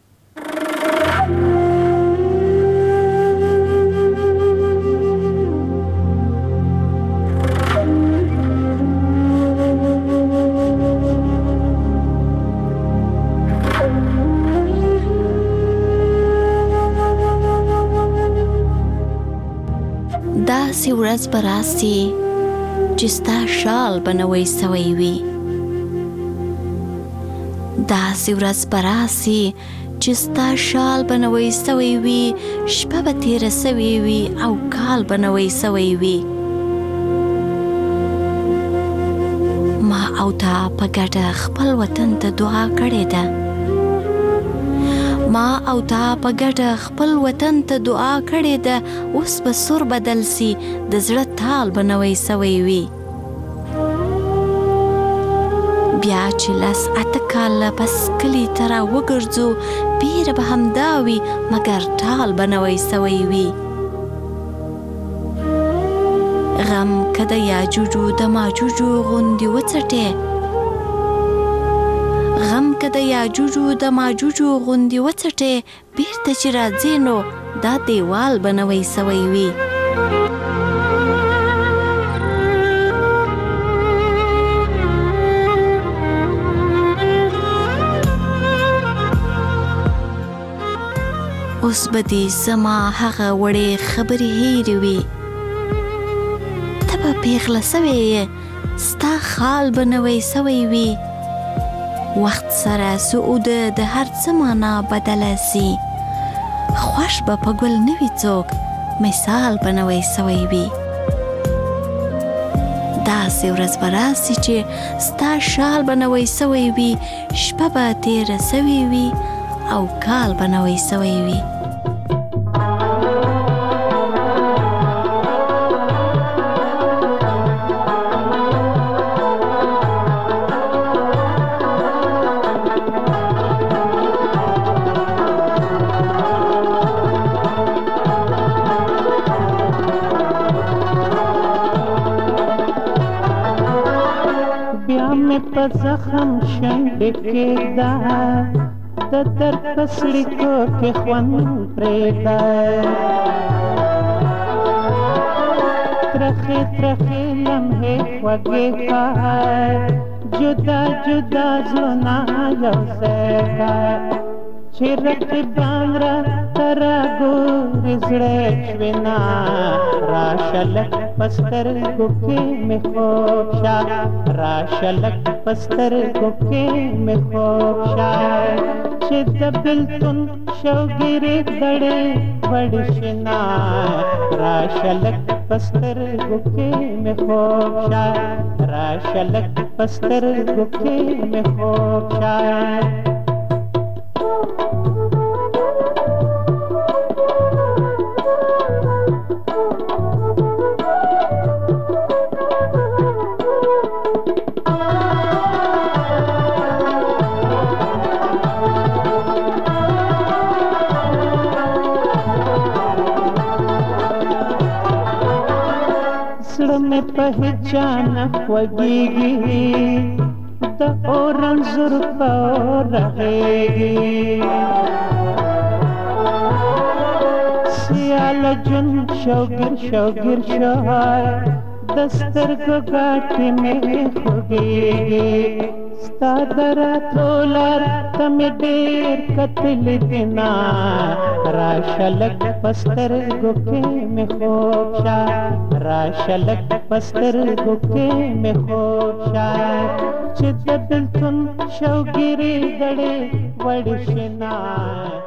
داسې ورځ به راسي چې ستا شال به نوی سوی وي، داسې ورځ به راسي چې ستا شال به نوی سوی وي، شپه به تیره سوی وي او کال به نوی سوی وي. ما او تا په ګډه خپل وطن ته دعا کړې ده، ما او تا په ګډه خپل وطن ته دعا کړې ده، اوس به سور بدل سي د زړه تال به نوی سوی وي. بیا چې لس اته کاله پس کلي ته را وګرځو بیره به همدا وي مګر ټال به نوی سوی وي. غم که د یاجوجو د ماجوجو غوندې وڅټې، غم که د یاجوجو د ماجوجو غوندې وڅټې، بیرته چې راځې نو دا دیوال به نوی سوی وي. اوس به دې زما هغه وړې خبرې هېرې وي، ته به پیغله سوې یې ستا خال به نوی سوی وي. وخت سره سعوده د هر څه معنا بدله سي، خوښ به په ګل نه وي څوک مثال به نوی سوی وي. داسې ورځ به راسي چې ستا شال به نوی سوی وي، شپه به تیره سوی وي او کال به نوی سوی وي. په زخم شنډې کېږده، د درد په سړیتو کې خوند پرېږده. ترخې ترخې لمحې خوږې کا، جدا جدا زړونه یو ځای کا. چې رقیبان راته راګوري زړه شوینا، راشه لږ په سترګو کې مې خوب شه، راشه لږ په سترګو کې مې خوب شه. چې د بېلتون شوګیرې دړې وړې شنا، راشه لږ په سترګو کې مې خوب شه، راشه لږ په سترګو کې مې خوب شه. مې په هیچان خوږیږي د اورن زرفه رغیږي سیال جون شوګر شوګر شوهای د سترګو ګاټې مې خوږیږي ستا د راتلو لار ته مې ډېر کتلي دینا راشه لږ په سترګو کې مې خوب شه راشه لږ په سترګو کې مې خوب شه چې د بېلتون شوګیرې دړې وړې شي نه